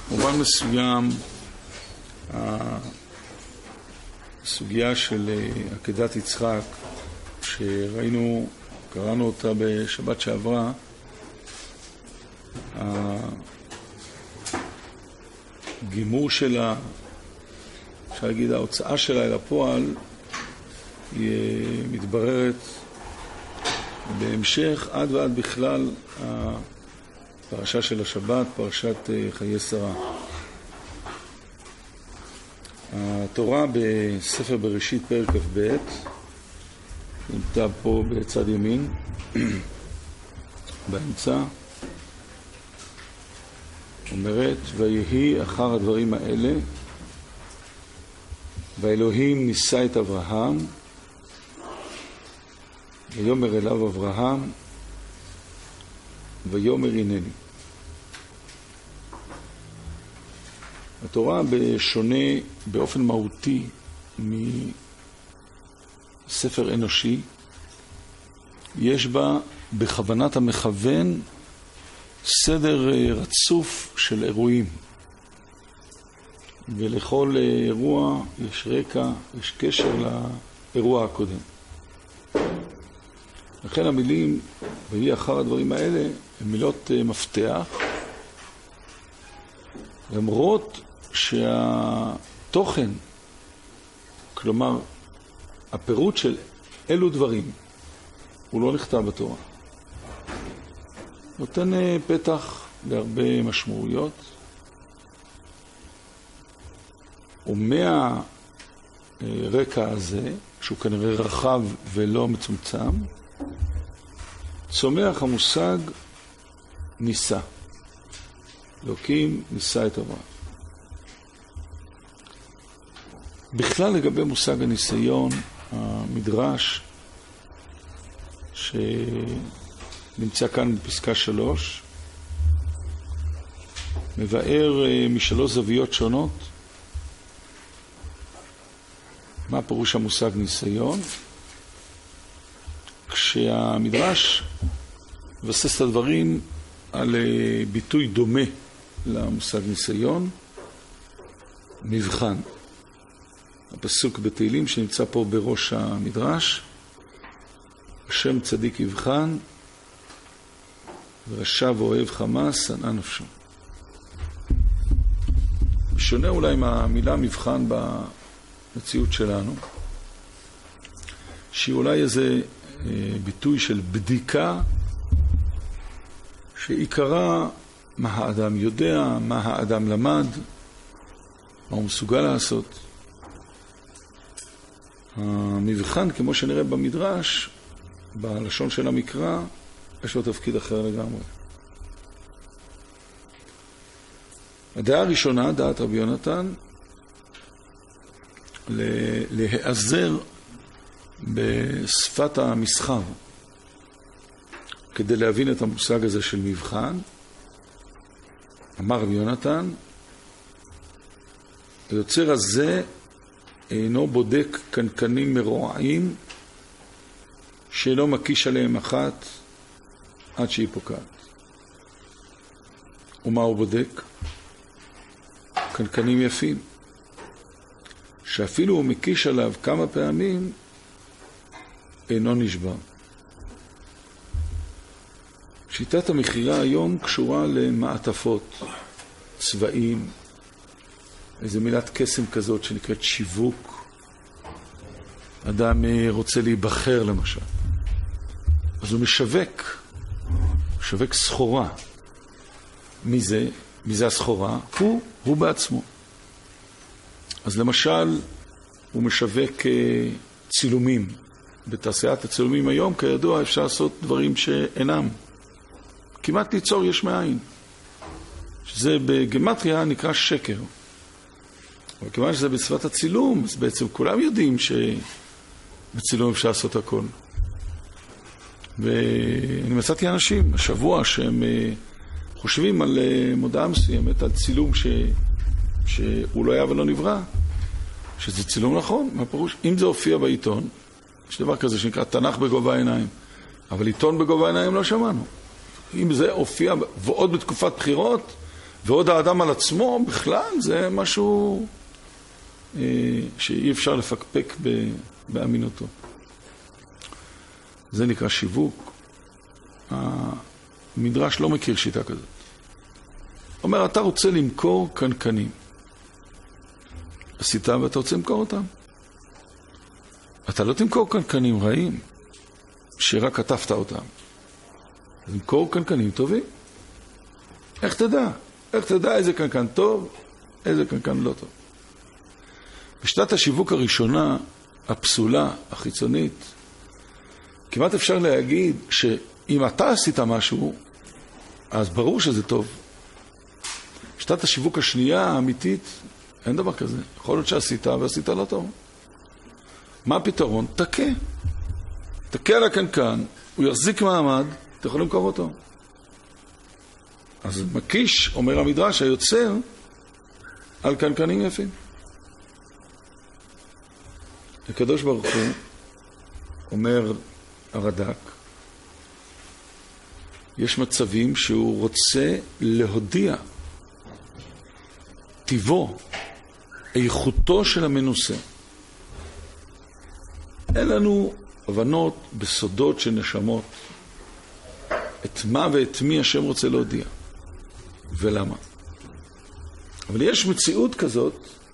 במובן מסוים, הסוגיה של עקדת יצחק, שראינו, קראנו אותה בשבת שעברה, הגימור שלה, אפשר להגיד, ההוצאה שלה אל הפועל, היא מתבררת בהמשך עד ועד בכלל הפרשה של השבת, פרשת חיי שרה. התורה בספר בראשית פרק כ"ב, נמצא פה בצד ימין, באמצע, אומרת, ויהי אחר הדברים האלה, והאלוהים ניסה את אברהם, ויאמר אליו אברהם, ויאמר הנני. התורה בשונה באופן מהותי מספר אנושי, יש בה בכוונת המכוון סדר רצוף של אירועים. ולכל אירוע יש רקע, יש קשר לאירוע הקודם. לכן המילים, ויהי אחר הדברים האלה, הן מילות מפתח, למרות שהתוכן, כלומר, הפירוט של אלו דברים, הוא לא נכתב בתורה. נותן פתח להרבה משמעויות, ומהרקע הזה, שהוא כנראה רחב ולא מצומצם, צומח המושג ניסה. אלוקים ניסה את אברהם. בכלל לגבי מושג הניסיון, המדרש שנמצא כאן בפסקה 3, מבאר משלוש זוויות שונות מה פירוש המושג ניסיון. כשהמדרש מבסס את הדברים על ביטוי דומה למושג ניסיון, מבחן. הפסוק בתהילים שנמצא פה בראש המדרש, השם צדיק יבחן, ורשע ואוהב חמאס, שנא נפשו. שונה אולי מהמילה מבחן במציאות שלנו, שהיא אולי איזה ביטוי של בדיקה, שעיקרה מה האדם יודע, מה האדם למד, מה הוא מסוגל לעשות. המבחן, כמו שנראה במדרש, בלשון של המקרא, יש לו תפקיד אחר לגמרי. הדעה הראשונה, דעת רבי יונתן, להיעזר בשפת המסחר, כדי להבין את המושג הזה של מבחן. אמר רבי יונתן, היוצר הזה אינו בודק קנקנים מרועעים, שאינו מקיש עליהם אחת עד שהיא פוקעת. ומה הוא בודק? קנקנים יפים, שאפילו הוא מקיש עליו כמה פעמים, אינו נשבר. שיטת המחירה היום קשורה למעטפות, צבעים, איזו מילת קסם כזאת שנקראת שיווק. אדם רוצה להיבחר למשל, אז הוא משווק סחורה. מי זה? מי זה הסחורה? הוא בעצמו. אז למשל, הוא משווק צילומים. בתעשיית הצילומים היום, כידוע, אפשר לעשות דברים שאינם. כמעט ליצור יש מאין. שזה בגמטריה נקרא שקר. אבל כיוון שזה בשפת הצילום, אז בעצם כולם יודעים שבצילום אפשר לעשות הכל. ואני מצאתי אנשים השבוע שהם חושבים על מודעה מסוימת, על צילום שהוא לא היה ולא נברא, שזה צילום נכון. מה פירוש? אם זה הופיע בעיתון, יש דבר כזה שנקרא תנ"ך בגובה העיניים, אבל עיתון בגובה העיניים לא שמענו. אם זה הופיע, ועוד בתקופת בחירות, ועוד האדם על עצמו בכלל זה משהו שאי אפשר לפקפק באמינותו. זה נקרא שיווק. המדרש לא מכיר שיטה כזאת. אומר, אתה רוצה למכור קנקנים. עשית ואתה רוצה למכור אותם. אתה לא תמכור קנקנים רעים, שרק כתבת אותם. למכור קנקנים טובים. איך תדע? איך תדע איזה קנקן טוב, איזה קנקן לא טוב? בשיטת השיווק הראשונה, הפסולה, החיצונית, כמעט אפשר להגיד שאם אתה עשית משהו, אז ברור שזה טוב. בשיטת השיווק השנייה, האמיתית, אין דבר כזה. יכול להיות שעשית ועשית לא טוב. מה הפתרון? תכה. תכה על הקנקן, הוא יחזיק מעמד, אתה יכול למכור אותו. אז מקיש, אומר המדרש, היוצר על קנקנים יפים. הקדוש ברוך הוא, אומר הרד"ק, יש מצבים שהוא רוצה להודיע טיבו, איכותו של המנוסה. אין לנו הבנות בסודות של נשמות, את מה ואת מי השם רוצה להודיע, ולמה. אבל יש מציאות כזאת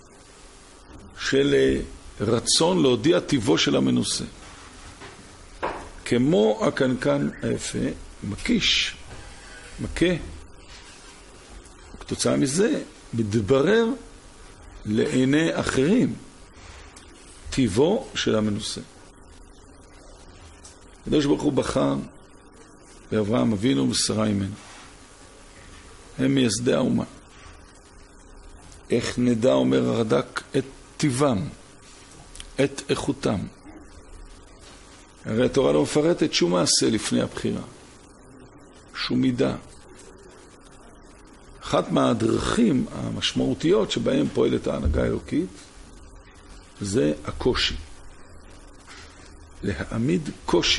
של רצון להודיע טיבו של המנוסה. כמו הקנקן היפה, מקיש, מכה. כתוצאה מזה, מתברר לעיני אחרים טיבו של המנוסה. הקדוש ברוך הוא בחר באברהם אבינו ושרה אימנו. הם מייסדי האומה. איך נדע, אומר הרד"ק, את טיבם, את איכותם. הרי התורה לא מפרטת שום מעשה לפני הבחירה. שום מידה. אחת מהדרכים המשמעותיות שבהם פועלת ההנהגה האלוקית, זה הקושי. להעמיד קושי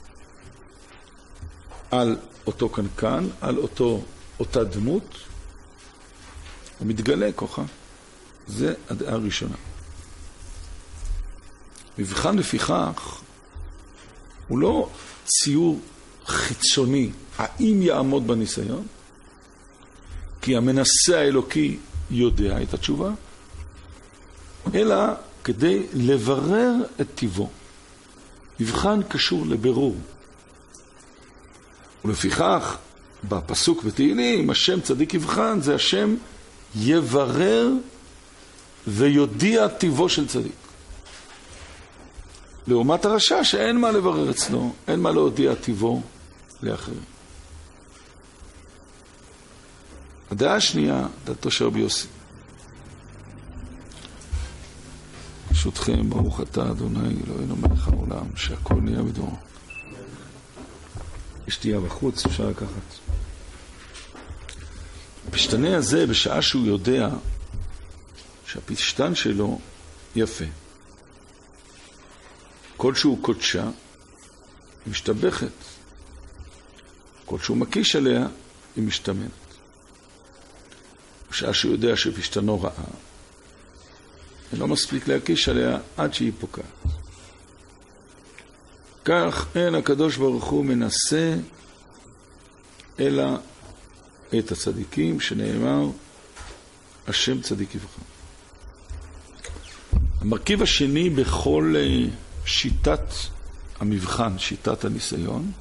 על אותו קנקן, על אותה דמות, ומתגלה כוחה. זה הדעה הראשונה. מבחן לפיכך הוא לא ציור חיצוני, האם יעמוד בניסיון, כי המנסה האלוקי יודע את התשובה, אלא כדי לברר את טיבו. מבחן קשור לבירור. ולפיכך, בפסוק בתהילים, השם צדיק יבחן, זה השם יברר ויודיע טיבו של צדיק. לעומת הרשע שאין מה לברר אצלו, אין מה להודיע טיבו לאחרים. הדעה השנייה, דעתו של רבי יוסי. ברשותכם, ברוך אתה אדוני אלוהינו מלך העולם, שהכל נהיה בדברו. יש תהיה בחוץ, אפשר לקחת. הפשטני הזה, בשעה שהוא יודע שהפשטן שלו יפה, כל שהוא קודשה, היא משתבחת. כל שהוא מקיש עליה, היא משתמנת. בשעה שהוא יודע שפשטנו רעה, לא מספיק להקיש עליה עד שהיא פוקעת. כך אין הקדוש ברוך הוא מנסה אלא את הצדיקים, שנאמר השם צדיק יבחן. המרכיב השני בכל שיטת המבחן, שיטת הניסיון,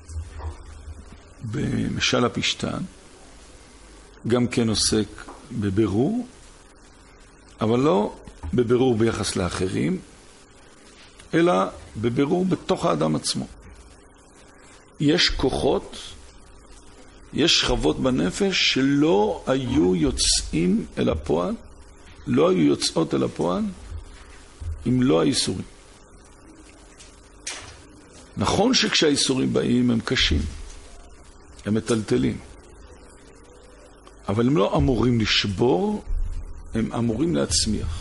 במשל הפשטן, גם כן עוסק בבירור, אבל לא בבירור ביחס לאחרים, אלא בבירור בתוך האדם עצמו. יש כוחות, יש שכבות בנפש שלא היו יוצאים אל הפועל, לא היו יוצאות אל הפועל, אם לא האיסורים. נכון שכשהאיסורים באים הם קשים, הם מטלטלים, אבל הם לא אמורים לשבור, הם אמורים להצמיח.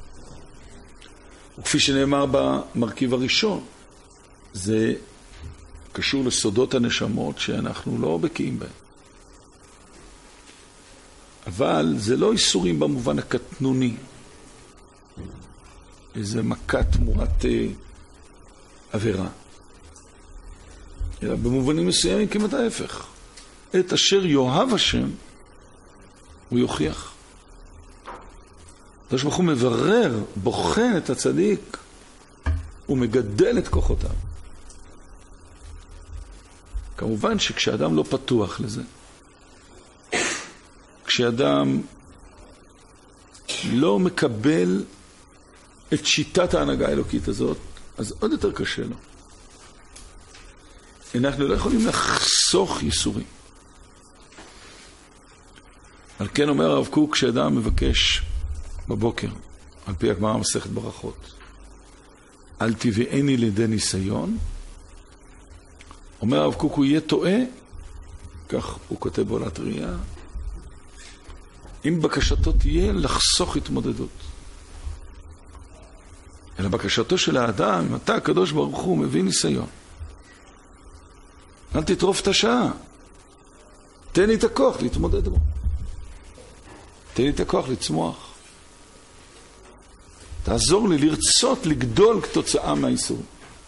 וכפי שנאמר במרכיב הראשון, זה קשור לסודות הנשמות שאנחנו לא בקיאים בהם. אבל זה לא איסורים במובן הקטנוני. איזה מכה תמורת עבירה. אלא במובנים מסוימים כמעט ההפך. את אשר יאהב השם, הוא יוכיח. הקדוש ברוך הוא מברר, בוחן את הצדיק, ומגדל את כוחותיו. כמובן שכשאדם לא פתוח לזה, כשאדם לא מקבל את שיטת ההנהגה האלוקית הזאת, אז עוד יותר קשה לו. אנחנו לא יכולים לחסוך ייסורים. על כן אומר הרב קוק, כשאדם מבקש בבוקר, על פי הגמרא מסכת ברכות, אל תביאני לידי ניסיון, אומר הרב קוק, הוא יהיה טועה, כך הוא כותב בעולת ראייה, אם בקשתו תהיה לחסוך התמודדות. אלא בקשתו של האדם, אם אתה הקדוש ברוך הוא מביא ניסיון, אל תטרוף את השעה, תן לי את הכוח להתמודד בו, תן לי את הכוח לצמוח, תעזור לי לרצות לגדול כתוצאה מהאיסור.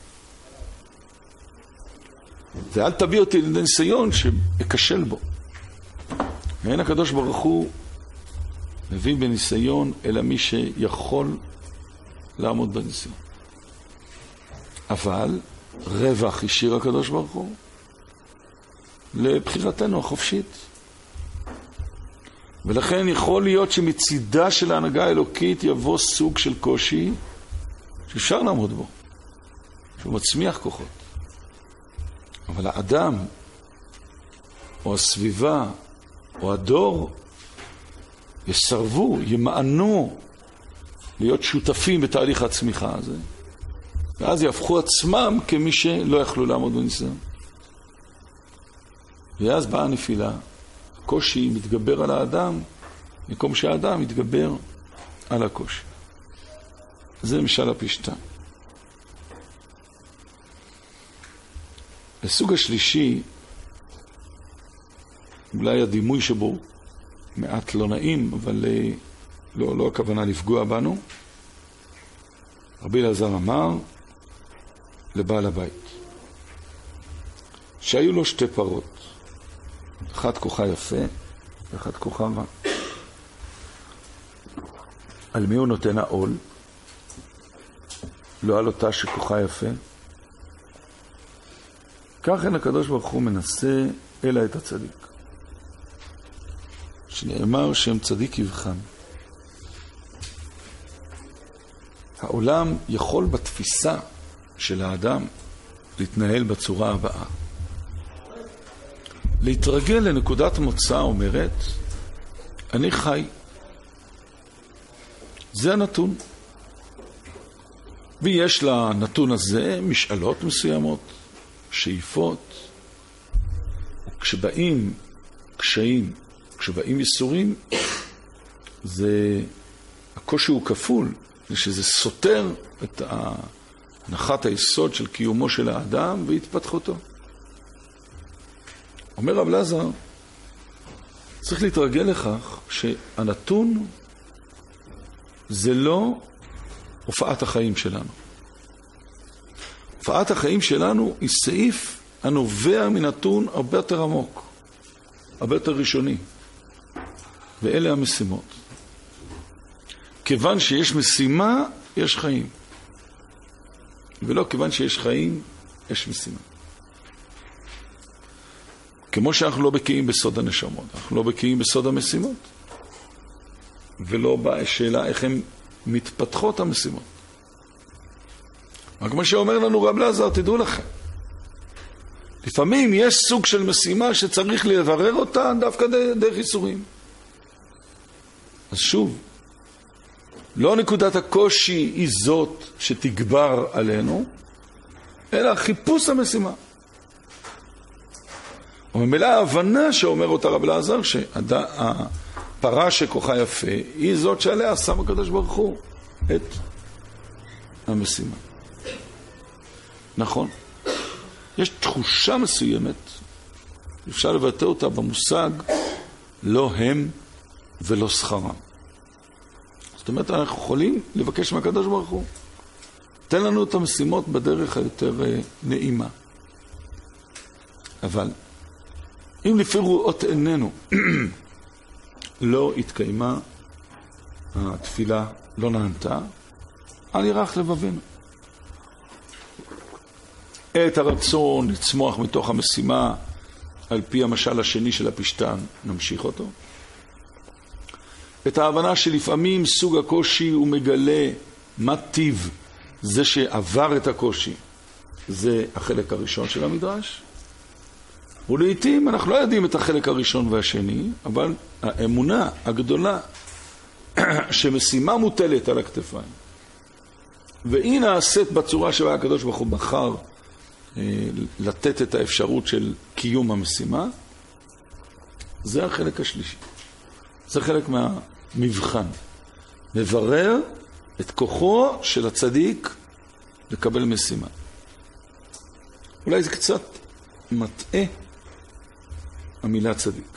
ואל תביא אותי לידי ניסיון שאקשל בו. ואין הקדוש ברוך הוא מביא בניסיון אלא מי שיכול לעמוד בניסיון. אבל רווח השאיר הקדוש ברוך הוא לבחירתנו החופשית. ולכן יכול להיות שמצידה של ההנהגה האלוקית יבוא סוג של קושי שאפשר לעמוד בו, שהוא מצמיח כוחות. אבל האדם, או הסביבה, או הדור, יסרבו, ימענו להיות שותפים בתהליך הצמיחה הזה. ואז יהפכו עצמם כמי שלא יכלו לעמוד בניסיון. ואז באה הנפילה. הקושי מתגבר על האדם, במקום שהאדם מתגבר על הקושי. זה משל הפשטה. לסוג השלישי, אולי הדימוי שבו מעט לא נעים, אבל לא הכוונה לפגוע בנו. רבי אלעזר אמר לבעל הבית, שהיו לו שתי פרות, אחת כוחה יפה ואחת כוחה רע. על מי הוא נותן העול? לא על אותה שכוחה יפה. כך אין הקדוש ברוך הוא מנסה אלא את הצדיק. שנאמר שם צדיק יבחן. העולם יכול בתפיסה של האדם להתנהל בצורה הבאה. להתרגל לנקודת מוצא אומרת, אני חי. זה הנתון. ויש לנתון הזה משאלות מסוימות, שאיפות. כשבאים קשיים, כשבאים ייסורים, הקושי הוא כפול, שזה סותר את הנחת היסוד של קיומו של האדם והתפתחותו. אומר רב אלעזר, צריך להתרגל לכך שהנתון זה לא הופעת החיים שלנו. הופעת החיים שלנו היא סעיף הנובע מנתון הרבה יותר עמוק, הרבה יותר ראשוני. ואלה המשימות. כיוון שיש משימה, יש חיים. ולא כיוון שיש חיים, יש משימה. כמו שאנחנו לא בקיאים בסוד הנשמות, אנחנו לא בקיאים בסוד המשימות. ולא באה שאלה איך הן מתפתחות המשימות. רק כמו שאומר לנו רב אלעזר, תדעו לכם. לפעמים יש סוג של משימה שצריך לברר אותה דווקא דרך ייסורים. אז שוב, לא נקודת הקושי היא זאת שתגבר עלינו, אלא חיפוש המשימה. וממילא ההבנה שאומר אותה רב אלעזר, שהפרה שכוחה יפה, היא זאת שעליה שם הקדוש ברוך הוא את המשימה. נכון. יש תחושה מסוימת, אפשר לבטא אותה במושג, לא הם ולא שכרם. זאת אומרת, אנחנו יכולים לבקש מהקדוש ברוך הוא, תן לנו את המשימות בדרך היותר נעימה. אבל אם לפי ראות עינינו לא התקיימה התפילה, לא נענתה, אל ירח לבבינו. את הרצון לצמוח מתוך המשימה על פי המשל השני של הפשטן, נמשיך אותו. את ההבנה שלפעמים סוג הקושי הוא מגלה מה טיב זה שעבר את הקושי. זה החלק הראשון של המדרש. ולעיתים אנחנו לא יודעים את החלק הראשון והשני, אבל האמונה הגדולה שמשימה מוטלת על הכתפיים, והיא נעשית בצורה שבה הקדוש ברוך הוא בחר לתת את האפשרות של קיום המשימה, זה החלק השלישי. זה חלק מהמבחן. מברר את כוחו של הצדיק לקבל משימה. אולי זה קצת מטעה המילה צדיק.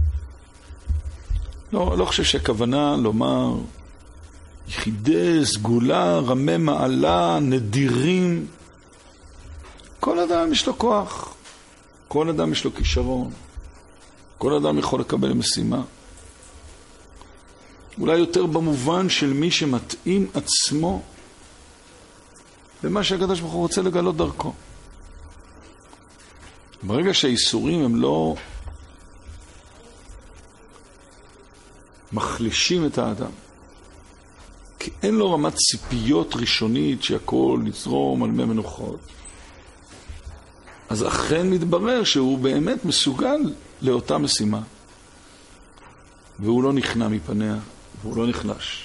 לא חושב שהכוונה לומר יחידי, סגולה, רמי מעלה, נדירים. כל אדם יש לו כוח, כל אדם יש לו כישרון, כל אדם יכול לקבל משימה. אולי יותר במובן של מי שמתאים עצמו למה שהקדוש ברוך הוא רוצה לגלות דרכו. ברגע שהאיסורים הם לא מחלישים את האדם, כי אין לו רמת ציפיות ראשונית שהכל נזרום על מי מנוחות, אז אכן מתברר שהוא באמת מסוגל לאותה משימה, והוא לא נכנע מפניה, והוא לא נחלש.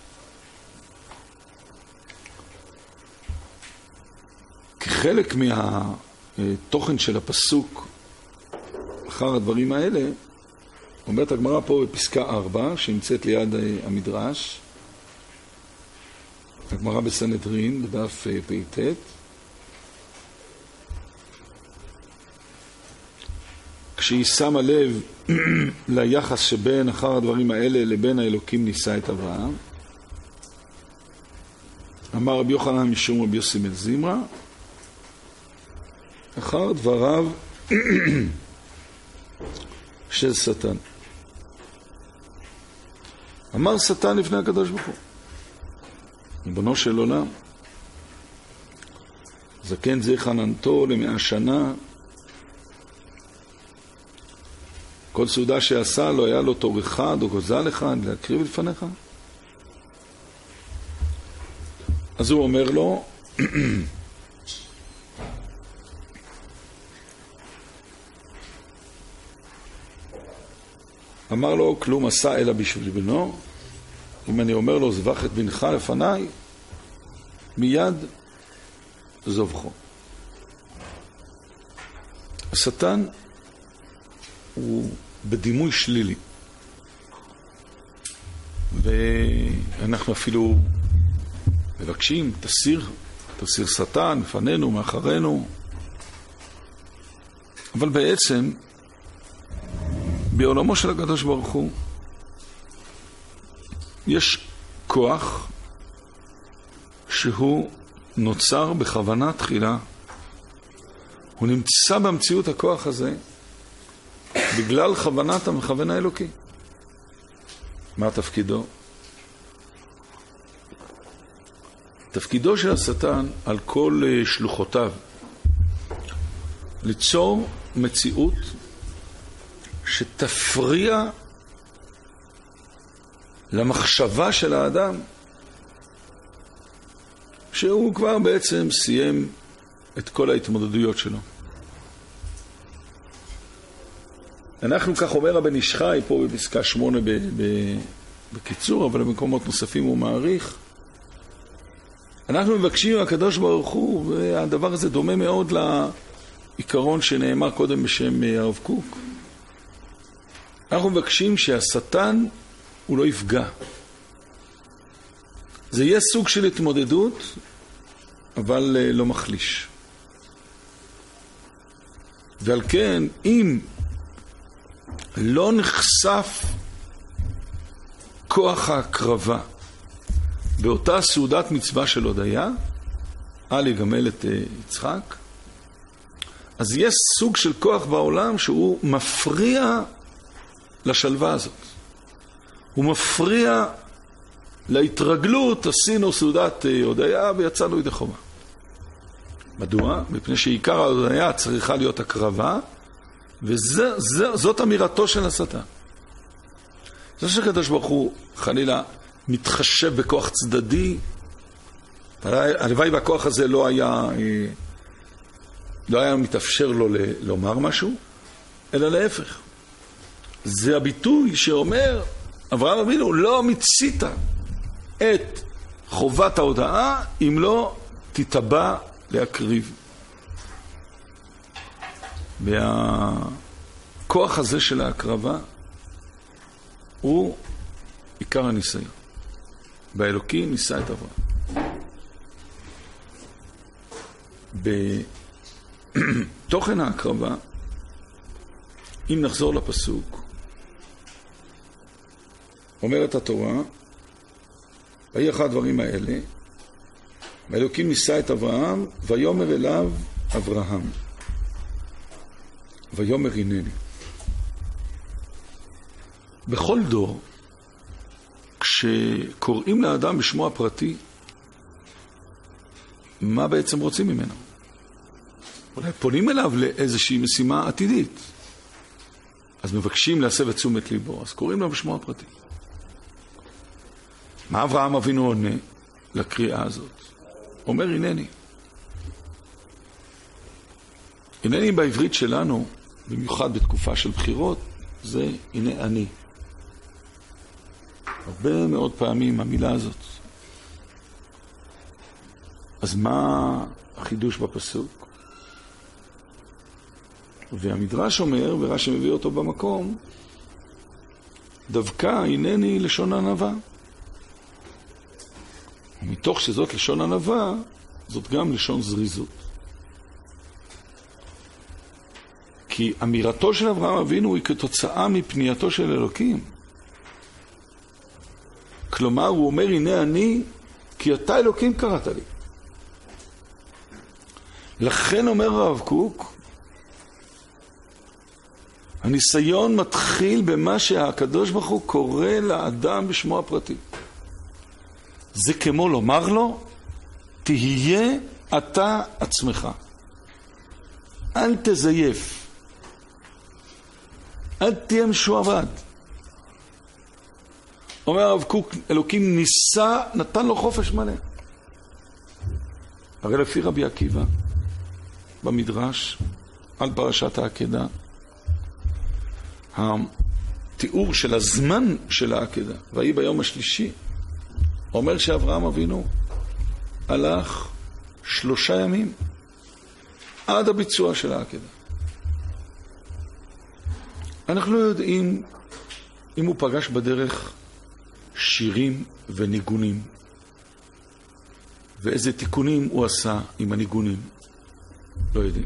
כחלק מהתוכן של הפסוק אחר הדברים האלה, אומרת הגמרא פה בפסקה 4, שנמצאת ליד המדרש, הגמרא בסנהדרין, בדף פ"ט, כשהיא שמה לב ליחס שבין אחר הדברים האלה לבין האלוקים ניסה את אברהם, אמר רבי יוחנן משום רבי יוסי בן זמרה, אחר דבריו של שטן. אמר שטן לפני הקדוש ברוך הוא, ריבונו של עולם, זקן זה חננתו ל100 שנה, כל סעודה שעשה לא היה לו תור אחד או גוזל אחד להקריב לפניך. אז הוא אומר לו, אמר לו, כלום עשה אלא בשביל בנו. אם אני אומר לו, זבח את בנך לפניי, מיד זובחו. השטן הוא בדימוי שלילי. ואנחנו אפילו מבקשים, תסיר שטן לפנינו, מאחרינו. אבל בעצם, בעולמו של הקדוש ברוך הוא, יש כוח שהוא נוצר בכוונה תחילה. הוא נמצא במציאות הכוח הזה בגלל כוונת המכוון האלוקי. מה תפקידו? תפקידו של השטן על כל שלוחותיו ליצור מציאות שתפריע למחשבה של האדם, שהוא כבר בעצם סיים את כל ההתמודדויות שלו. אנחנו, כך אומר הבן איש חי פה בפסקה 8 בקיצור, אבל במקומות נוספים הוא מעריך, אנחנו מבקשים הקדוש ברוך הוא, והדבר הזה דומה מאוד לעיקרון שנאמר קודם בשם הרב קוק. אנחנו מבקשים שהשטן הוא לא יפגע. זה יהיה סוג של התמודדות, אבל לא מחליש. ועל כן, אם לא נחשף כוח ההקרבה באותה סעודת מצווה של הודיה, לגמל את יצחק, אז יש סוג של כוח בעולם שהוא מפריע לשלווה הזאת. הוא מפריע להתרגלות, עשינו סעודת הודיה ויצאנו ידי חובה. מדוע? מפני שעיקר ההודיה צריכה להיות הקרבה, וזאת אמירתו של השטן. זה שקדוש ברוך הוא חלילה מתחשב בכוח צדדי, הלוואי והכוח הזה לא היה מתאפשר לו לומר משהו, אלא להפך. זה הביטוי שאומר, אברהם אבינו, לא מיצית את חובת ההודעה אם לא תתבע להקריב. והכוח הזה של ההקרבה הוא עיקר הניסיון. באלוקים ניסה את אברהם. בתוכן ההקרבה, אם נחזור לפסוק, אומרת התורה, ויהי אחד הדברים האלה, והאלוקים ניסה את אברהם, ויאמר אליו אברהם, ויאמר הנני. בכל דור, כשקוראים לאדם בשמו הפרטי, מה בעצם רוצים ממנו? אולי פונים אליו לאיזושהי משימה עתידית. אז מבקשים להסב את תשומת ליבו, אז קוראים לו בשמו הפרטי. מה אברהם אבינו עונה לקריאה הזאת? אומר הנני. הנני בעברית שלנו, במיוחד בתקופה של בחירות, זה הנה אני. הרבה מאוד פעמים המילה הזאת. אז מה החידוש בפסוק? והמדרש אומר, ורש"י מביא אותו במקום, דווקא הנני לשון ענווה. ומתוך שזאת לשון ענווה, זאת גם לשון זריזות. כי אמירתו של אברהם אבינו היא כתוצאה מפנייתו של אלוקים. כלומר, הוא אומר, הנה אני, כי אתה אלוקים קראת לי. לכן אומר הרב קוק, הניסיון מתחיל במה שהקדוש ברוך הוא קורא לאדם בשמו הפרטי. זה כמו לומר לו, תהיה אתה עצמך. אל תזייף. אל תהיה משועבד. אומר הרב קוק, אלוקים ניסה, נתן לו חופש מלא. הרי לפי רבי עקיבא, במדרש, על פרשת העקדה, התיאור של הזמן של העקדה, והיא ביום השלישי, אומר שאברהם אבינו הלך 3 ימים עד הביצוע של העקדה. אנחנו לא יודעים אם הוא פגש בדרך שירים וניגונים, ואיזה תיקונים הוא עשה עם הניגונים. לא יודעים.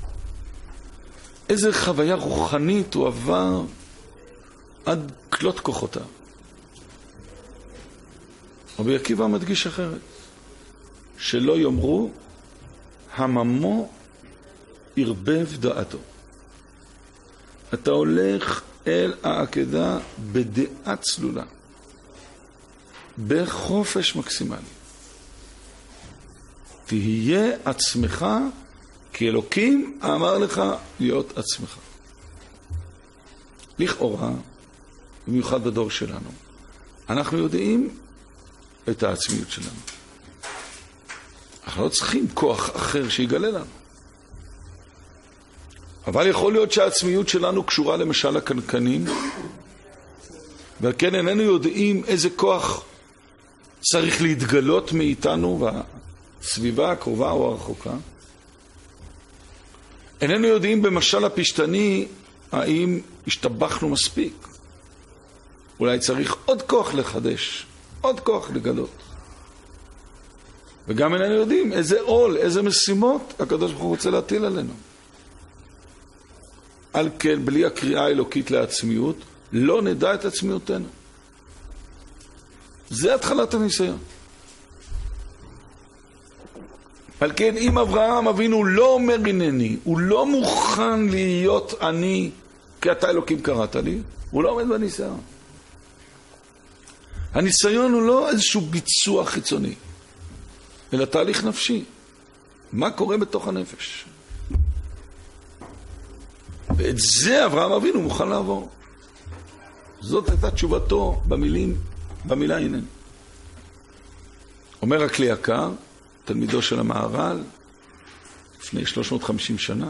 איזה חוויה רוחנית הוא עבר עד כלות כוחותיו. רבי עקיבא מדגיש אחרת, שלא יאמרו הממו ירבב דעתו. אתה הולך אל העקדה בדעה צלולה, בחופש מקסימלי. תהיה עצמך, כי אלוקים אמר לך להיות עצמך. לכאורה, במיוחד בדור שלנו, אנחנו יודעים את העצמיות שלנו. אנחנו לא צריכים כוח אחר שיגלה לנו. אבל יכול להיות שהעצמיות שלנו קשורה למשל לקנקנים, וכן איננו יודעים איזה כוח צריך להתגלות מאיתנו והסביבה הקרובה או הרחוקה. איננו יודעים במשל הפשטני האם השתבחנו מספיק. אולי צריך עוד כוח לחדש, עוד כוח לגלות. וגם איננו יודעים איזה עול, איזה משימות הקדוש ברוך הוא רוצה להטיל עלינו. על כן, בלי הקריאה האלוקית לעצמיות, לא נדע את עצמיותנו. זה התחלת הניסיון. על כן, אם אברהם אבינו לא אומר הנני, הוא לא מוכן להיות אני, כי אתה אלוקים קראת לי, הוא לא עומד בניסיון. הניסיון הוא לא איזשהו ביצוע חיצוני, אלא תהליך נפשי. מה קורה בתוך הנפש? ואת זה אברהם אבינו מוכן לעבור. זאת הייתה תשובתו במילה הנני. אומר הכלי יקר, תלמידו של המהר"ל, לפני 350 שנה.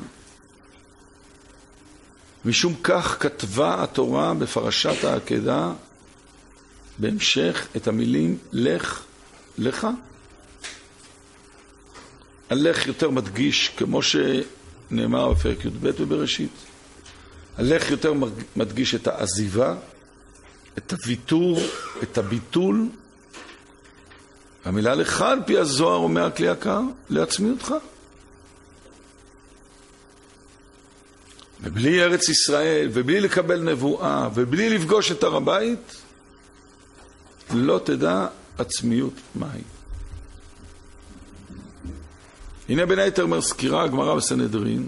משום כך כתבה התורה בפרשת העקדה, בהמשך את המילים לך, לך. הלך יותר מדגיש, כמו שנאמר בפרק י"ב בבראשית. הלך יותר מדגיש את העזיבה, את הוויתור, את הביטול. המילה לך על פי הזוהר אומר הכלי יקר, לעצמיותך. ובלי ארץ ישראל, ובלי לקבל נבואה, ובלי לפגוש את הר הבית, לא תדע עצמיות מהי. הנה בין היתר מזכירה הגמרא בסנהדרין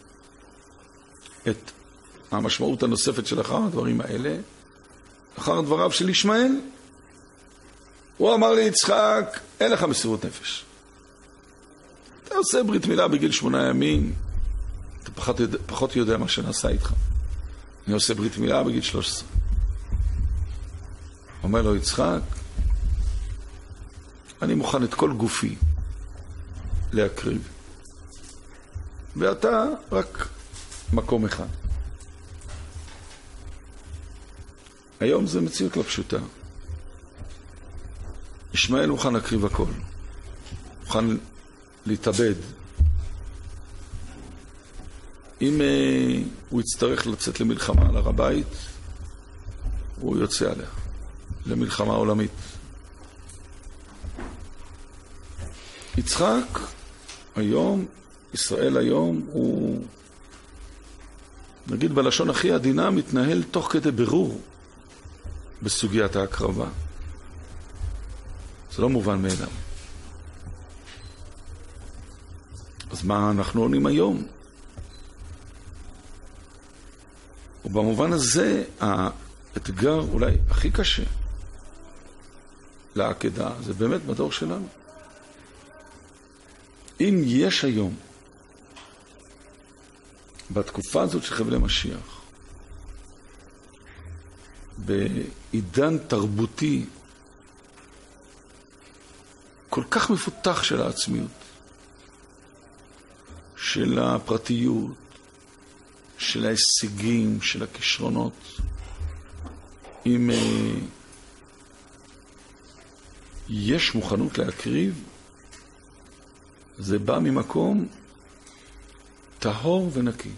את המשמעות הנוספת של אחר הדברים האלה, אחר דבריו של ישמעאל. הוא אמר ליצחק, אין לך מסירות נפש. אתה עושה ברית מילה בגיל 8 ימים, אתה פחות יודע מה שנעשה איתך. אני עושה ברית מילה בגיל 13. אומר לו יצחק, אני מוכן את כל גופי להקריב. ואתה רק מקום אחד. היום זה מציאות לא פשוטה. ישמעאל מוכן להקריב הכל. מוכן להתאבד. אם הוא יצטרך לצאת למלחמה על הר הבית, הוא יוצא עליה. למלחמה עולמית. יצחק היום, ישראל היום, הוא, נגיד בלשון הכי עדינה, מתנהל תוך כדי בירור בסוגיית ההקרבה. זה לא מובן מאליו. אז מה אנחנו עונים היום? ובמובן הזה, האתגר אולי הכי קשה לעקדה, זה באמת בדור שלנו. אם יש היום, בתקופה הזאת של חבלי משיח, בעידן תרבותי כל כך מפותח של העצמיות, של הפרטיות, של ההישגים, של הכישרונות, אם יש מוכנות להקריב, זה בא ממקום טהור ונקי.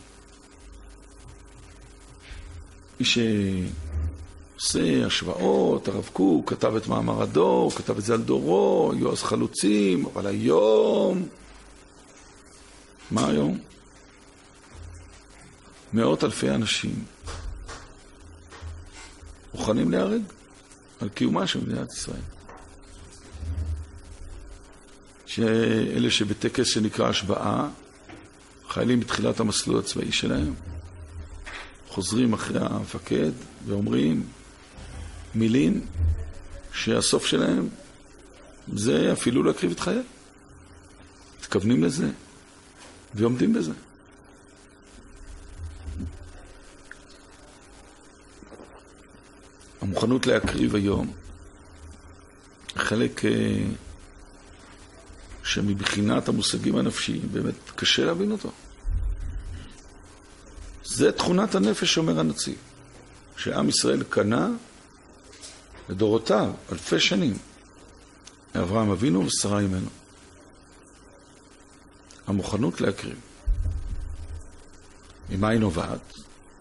מי שעושה השוואות, הרב קוק כתב את מאמר הדור, כתב את זה על דורו, היו אז חלוצים, אבל היום, מה היום? מאות אלפי אנשים מוכנים להיהרג על קיומה של מדינת ישראל. שאלה שבטקס שנקרא השבעה, חיילים בתחילת המסלול הצבאי שלהם, חוזרים אחרי המפקד ואומרים מילים שהסוף שלהם זה אפילו להקריב את חיי. מתכוונים לזה ועומדים בזה. המוכנות להקריב היום חלק שמבחינת המושגים הנפשיים באמת קשה להבין אותו. זה תכונת הנפש, אומר הנציב, שעם ישראל קנה לדורותיו אלפי שנים אברהם אבינו ושרה אימנו. המוכנות להקריב. ממה היא נובעת?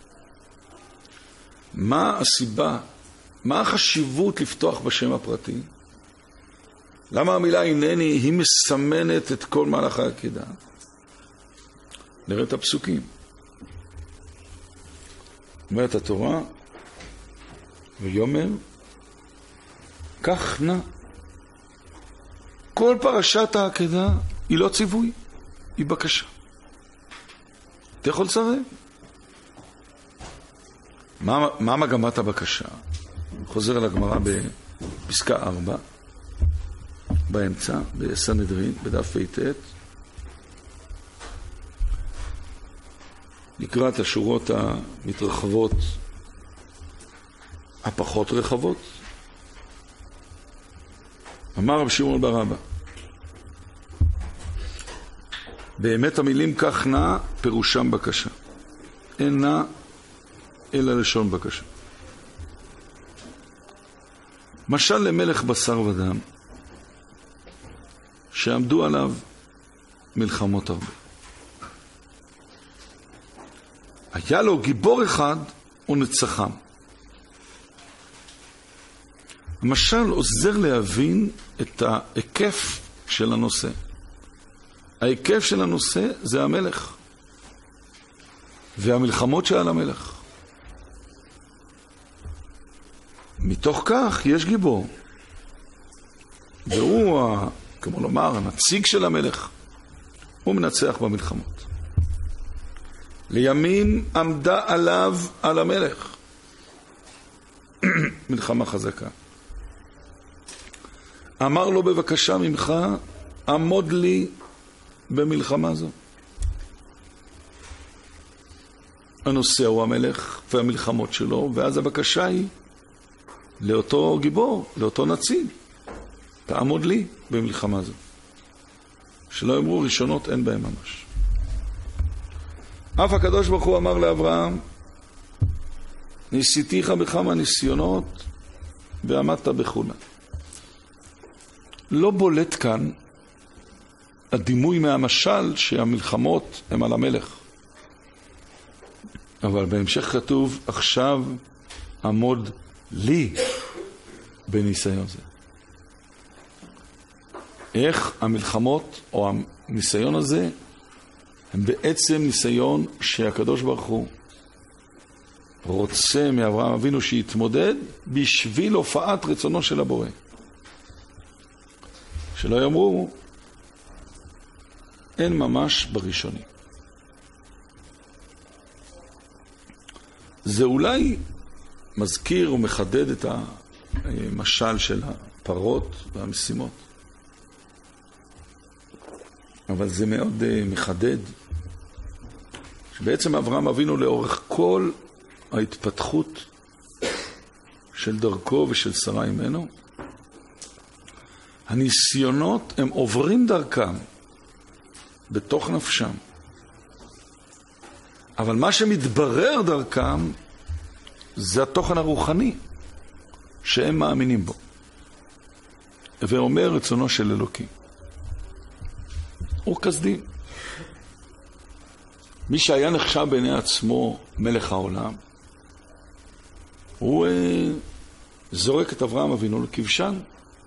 מה הסיבה? מה החשיבות לפתוח בשם הפרטי? למה המילה הנני היא מסמנת את כל מהלך העקדה? נראה את הפסוקים. אומרת התורה, ויאמר, כך נע. כל פרשת העקדה היא לא ציווי, היא בקשה. אתה יכול לסרב. מה מגמת הבקשה? חוזר על הגמרא בפסקה 4, באמצע, בסנהדרין, בדף פ"ט. לקראת השורות המתרחבות, הפחות רחבות. אמר רב שמעון בר אבא, באמת המילים כך נע פירושם בקשה. אין נע אלא לשון בקשה. משל למלך בשר ודם, שעמדו עליו מלחמות הרבה. היה לו גיבור אחד ונצחם. המשל עוזר להבין את ההיקף של הנושא. ההיקף של הנושא זה המלך והמלחמות שעל המלך. מתוך כך יש גיבור, והוא, כמו לומר, הנציג של המלך. הוא מנצח במלחמות. לימים עמדה עליו על המלך מלחמה חזקה. אמר לו, בבקשה ממך, עמוד לי במלחמה זו. הנושא הוא המלך והמלחמות שלו, ואז הבקשה היא לאותו גיבור, לאותו נציג, תעמוד לי במלחמה זו. שלא אמרו ראשונות, אין בהם ממש. אף הקדוש ברוך הוא אמר לאברהם, ניסיתיך בכמה ניסיונות ועמדת בכולה. לא בולט כאן הדימוי מהמשל שהמלחמות הם על המלך. אבל בהמשך כתוב, עכשיו עמוד לי בניסיון זה. איך המלחמות או הניסיון הזה הם בעצם ניסיון שהקדוש ברוך הוא רוצה מאברהם אבינו שיתמודד בשביל הופעת רצונו של הבורא. שלא יאמרו, אין ממש בראשונים. זה אולי מזכיר ומחדד את המשל של הפרות והמשימות. אבל זה מאוד מחדד שבעצם אברהם אבינו לאורך כל ההתפתחות של דרכו ושל שרה ממנו, הניסיונות הם עוברים דרכם בתוך נפשם. אבל מה שמתברר דרכם זה התוכן הרוחני שהם מאמינים בו. ואומר רצונו של אלוקים. אור כסדים. מי שהיה נחשב בעיני עצמו מלך העולם, הוא זורק את אברהם אבינו לכבשן.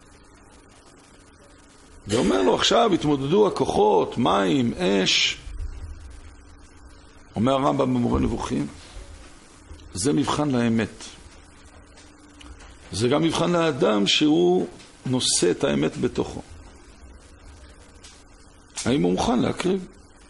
ואומר לו, עכשיו התמודדו הכוחות, מים, אש. אומר הרמב"ם במורה נבוכים, זה מבחן לאמת. זה גם מבחן לאדם שהוא נושא את האמת בתוכו. האם הוא מוכן להקריב?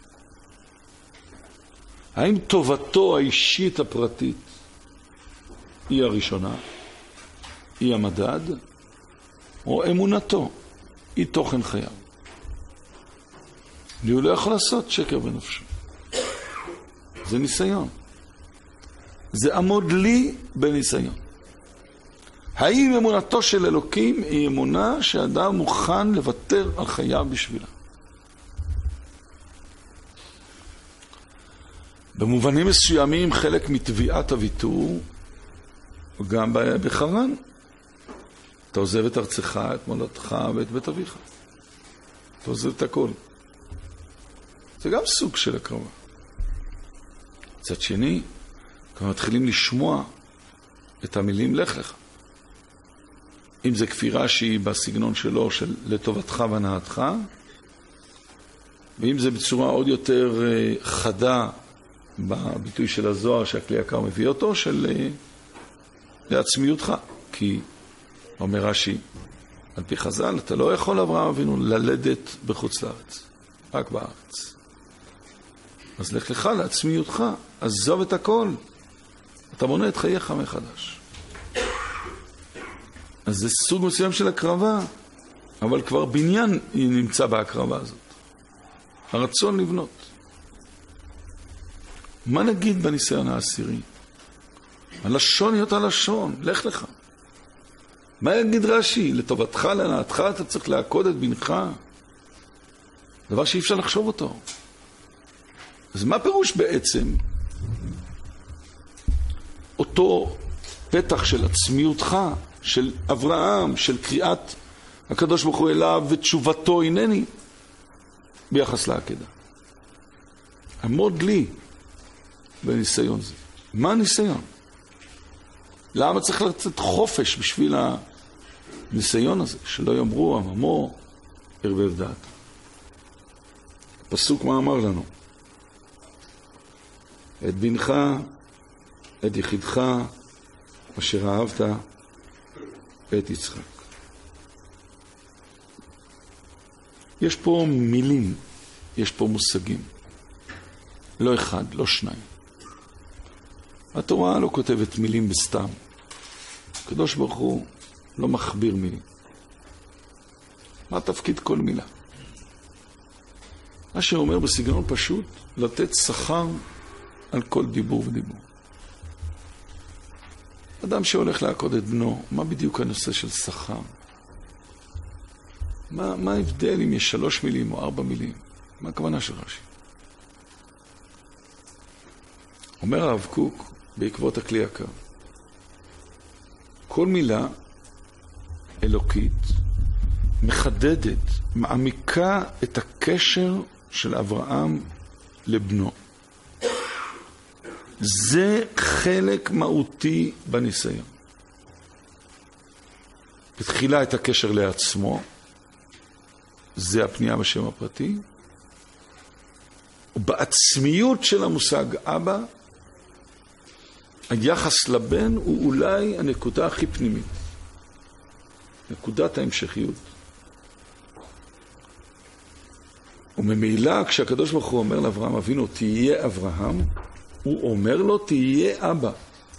האם טובתו האישית הפרטית היא הראשונה, היא המדד, או אמונתו היא תוכן חייו? והוא לא יכול לעשות שקר בנפשו. זה ניסיון. זה עמוד לי בניסיון. האם אמונתו של אלוקים היא אמונה שאדם מוכן לוותר על חייו בשבילה? במובנים מסוימים חלק מתביעת הוויתור גם בחרן. אתה עוזב את ארצך, את מולדתך ואת בית אביך. אתה עוזב את הכל. זה גם סוג של הקרבה. מצד שני, כבר מתחילים לשמוע את המילים לך לך. אם זה כפירה שהיא בסגנון שלו של לטובתך והנאתך, ואם זה בצורה עוד יותר חדה בביטוי של הזוהר שהכלי יקר מביא אותו, של לעצמיותך. כי אומר רש"י, על פי חז"ל, אתה לא יכול אברהם אבינו ללדת בחוץ לארץ, רק בארץ. אז לך לך לעצמיותך, עזוב את הכל. אתה מונה את חייך מחדש. אז זה סוג מסוים של הקרבה, אבל כבר בניין נמצא בהקרבה הזאת. הרצון לבנות. מה נגיד בניסיון העשירי? הלשון היא אותה לשון, לך לך. מה יגיד רש"י? לטובתך, לנעתך, אתה צריך לעקוד את בנך. דבר שאי אפשר לחשוב אותו. אז מה פירוש בעצם? אותו פתח של עצמיותך, של אברהם, של קריאת הקדוש ברוך הוא אליו ותשובתו הנני, ביחס לעקדה. עמוד לי בניסיון זה. מה הניסיון? למה צריך לצאת חופש בשביל הניסיון הזה? שלא יאמרו עממו ערבב דעת. הפסוק מה אמר לנו? את בנך, את יחידך, אשר אהבת, את יצחק. יש פה מילים, יש פה מושגים. לא אחד, לא שניים. התורה לא כותבת מילים בסתם. הקדוש ברוך הוא לא מכביר מילים. מה תפקיד כל מילה? מה שאומר בסגנון פשוט, לתת שכר על כל דיבור ודיבור. אדם שהולך לעקוד את בנו, מה בדיוק הנושא של שכר? מה ההבדל אם יש 3 מילים או 4 מילים? מה הכוונה של רש"י? אומר הרב קוק, בעקבות הכלי יקר, כל מילה אלוקית מחדדת, מעמיקה את הקשר של אברהם לבנו. זה חלק מהותי בניסיון. בתחילה את הקשר לעצמו, זה הפנייה בשם הפרטי, ובעצמיות של המושג אבא, היחס לבן הוא אולי הנקודה הכי פנימית. נקודת ההמשכיות. וממילא כשהקדוש ברוך הוא אומר לאברהם אבינו תהיה אברהם, הוא אומר לו תהיה אבא.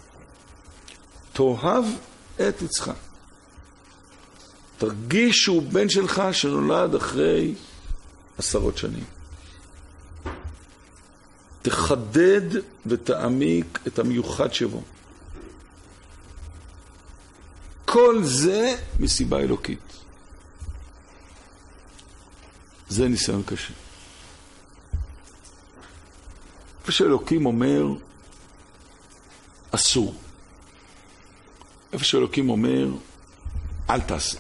תאהב את יצחק. תרגיש שהוא בן שלך שנולד אחרי 10 שנים. תחדד ותעמיק את המיוחד שבו. כל זה מסיבה אלוקית. זה ניסיון קשה. איפה שאלוקים אומר אסור. איפה שאלוקים אומר אל תעשה.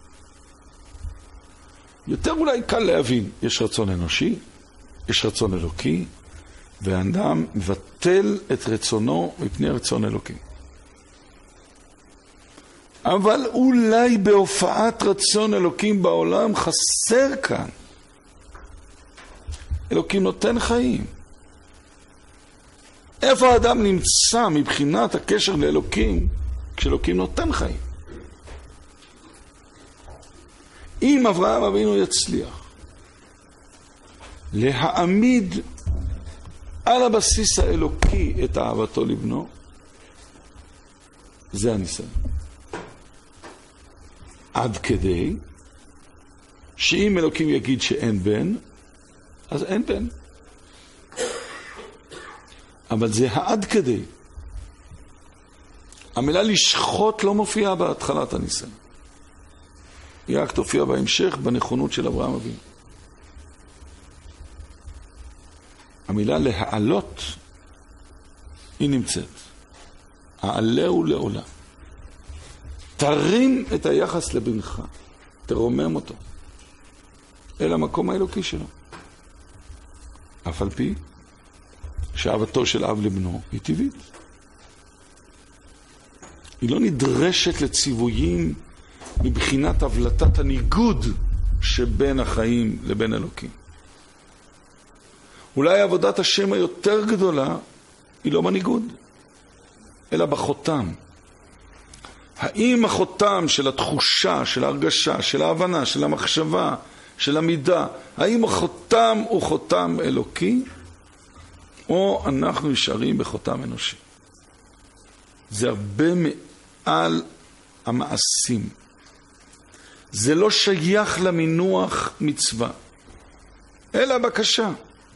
יותר אולי קל להבין. יש רצון אנושי, יש רצון אלוקי, והאדם מבטל את רצונו מפני רצון אלוקי. אבל אולי בהופעת רצון אלוקים בעולם חסר כאן. אלוקים נותן חיים. איפה האדם נמצא מבחינת הקשר לאלוקים כשאלוקים נותן חיים? אם אברהם אבינו יצליח להעמיד על הבסיס האלוקי את אהבתו לבנו, זה הניסיון. עד כדי שאם אלוקים יגיד שאין בן, אז אין בן. אבל זה העד כדי. המילה לשחוט לא מופיעה בהתחלת הניסיון. היא רק תופיע בהמשך בנכונות של אברהם אבינו. המילה להעלות היא נמצאת. העלהו לעולה. תרים את היחס לבנך. תרומם אותו. אל המקום האלוקי שלו. אף על פי שאהבתו של אב לבנו היא טבעית. היא לא נדרשת לציוויים מבחינת הבלטת הניגוד שבין החיים לבין אלוקים. אולי עבודת השם היותר גדולה היא לא בניגוד, אלא בחותם. האם החותם של התחושה, של ההרגשה, של ההבנה, של המחשבה, של המידה, האם החותם הוא חותם אלוקי, או אנחנו נשארים בחותם אנושי? זה הרבה מעל המעשים. זה לא שייך למינוח מצווה, אלא בקשה.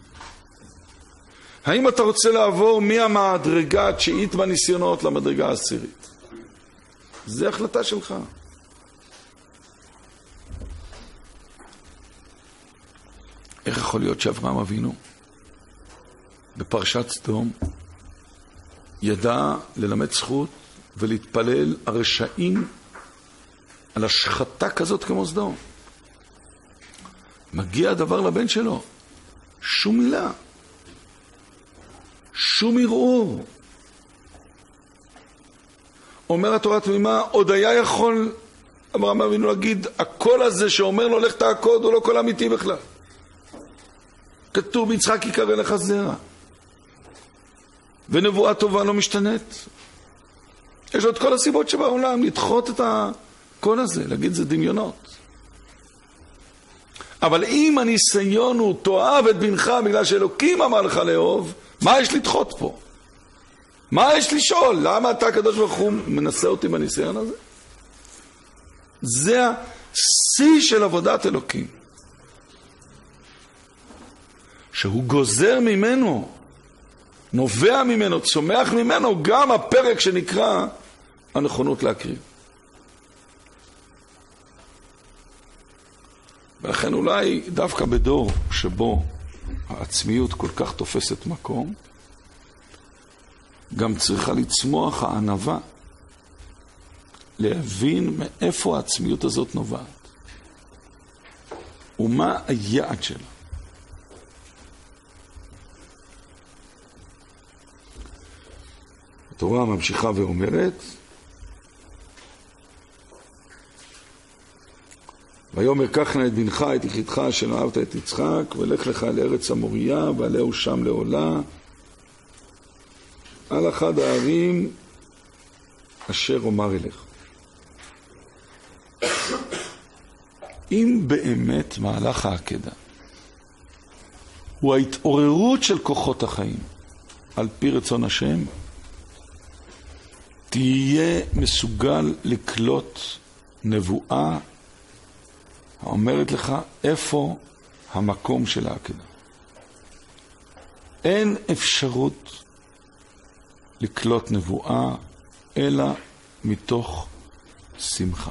האם אתה רוצה לעבור מהמדרגה התשיעית בניסיונות למדרגה העשירית? זה החלטה שלך. איך יכול להיות שאברהם אבינו בפרשת סדום ידע ללמד זכות ולהתפלל הרשעים על השחתה כזאת כמו סדום? מגיע הדבר לבן שלו, שום מילה, שום ערעור. אומר התורה תמימה, עוד היה יכול אברהם אבינו להגיד, הקול הזה שאומר לו לך תעקוד הוא לא קול אמיתי בכלל. כתוב יצחק יקרא לך זרע, ונבואה טובה לא משתנית. יש לו את כל הסיבות שבעולם לדחות את הקול הזה, להגיד זה דמיונות. אבל אם הניסיון הוא תאהב את בנך בגלל שאלוקים אמר לך לאהוב, מה יש לדחות פה? מה יש לשאול? למה אתה הקדוש ברוך הוא מנסה אותי בניסיון הזה? זה השיא של עבודת אלוקים, שהוא גוזר ממנו, נובע ממנו, צומח ממנו גם הפרק שנקרא הנכונות להקריב. ולכן אולי דווקא בדור שבו העצמיות כל כך תופסת מקום, גם צריכה לצמוח הענווה, להבין מאיפה העצמיות הזאת נובעת, ומה היעד שלה. התורה ממשיכה ואומרת, ויאמר קח נא את בנך את יחידך אשר אהבת את יצחק, ולך לך אל ארץ המוריה ועלהו שם לעולה, על אחד הערים אשר אומר אליך. אם באמת מהלך העקדה הוא ההתעוררות של כוחות החיים על פי רצון השם, תהיה מסוגל לקלוט נבואה האומרת לך איפה המקום של העקדה. אין אפשרות לקלוט נבואה אלא מתוך שמחה.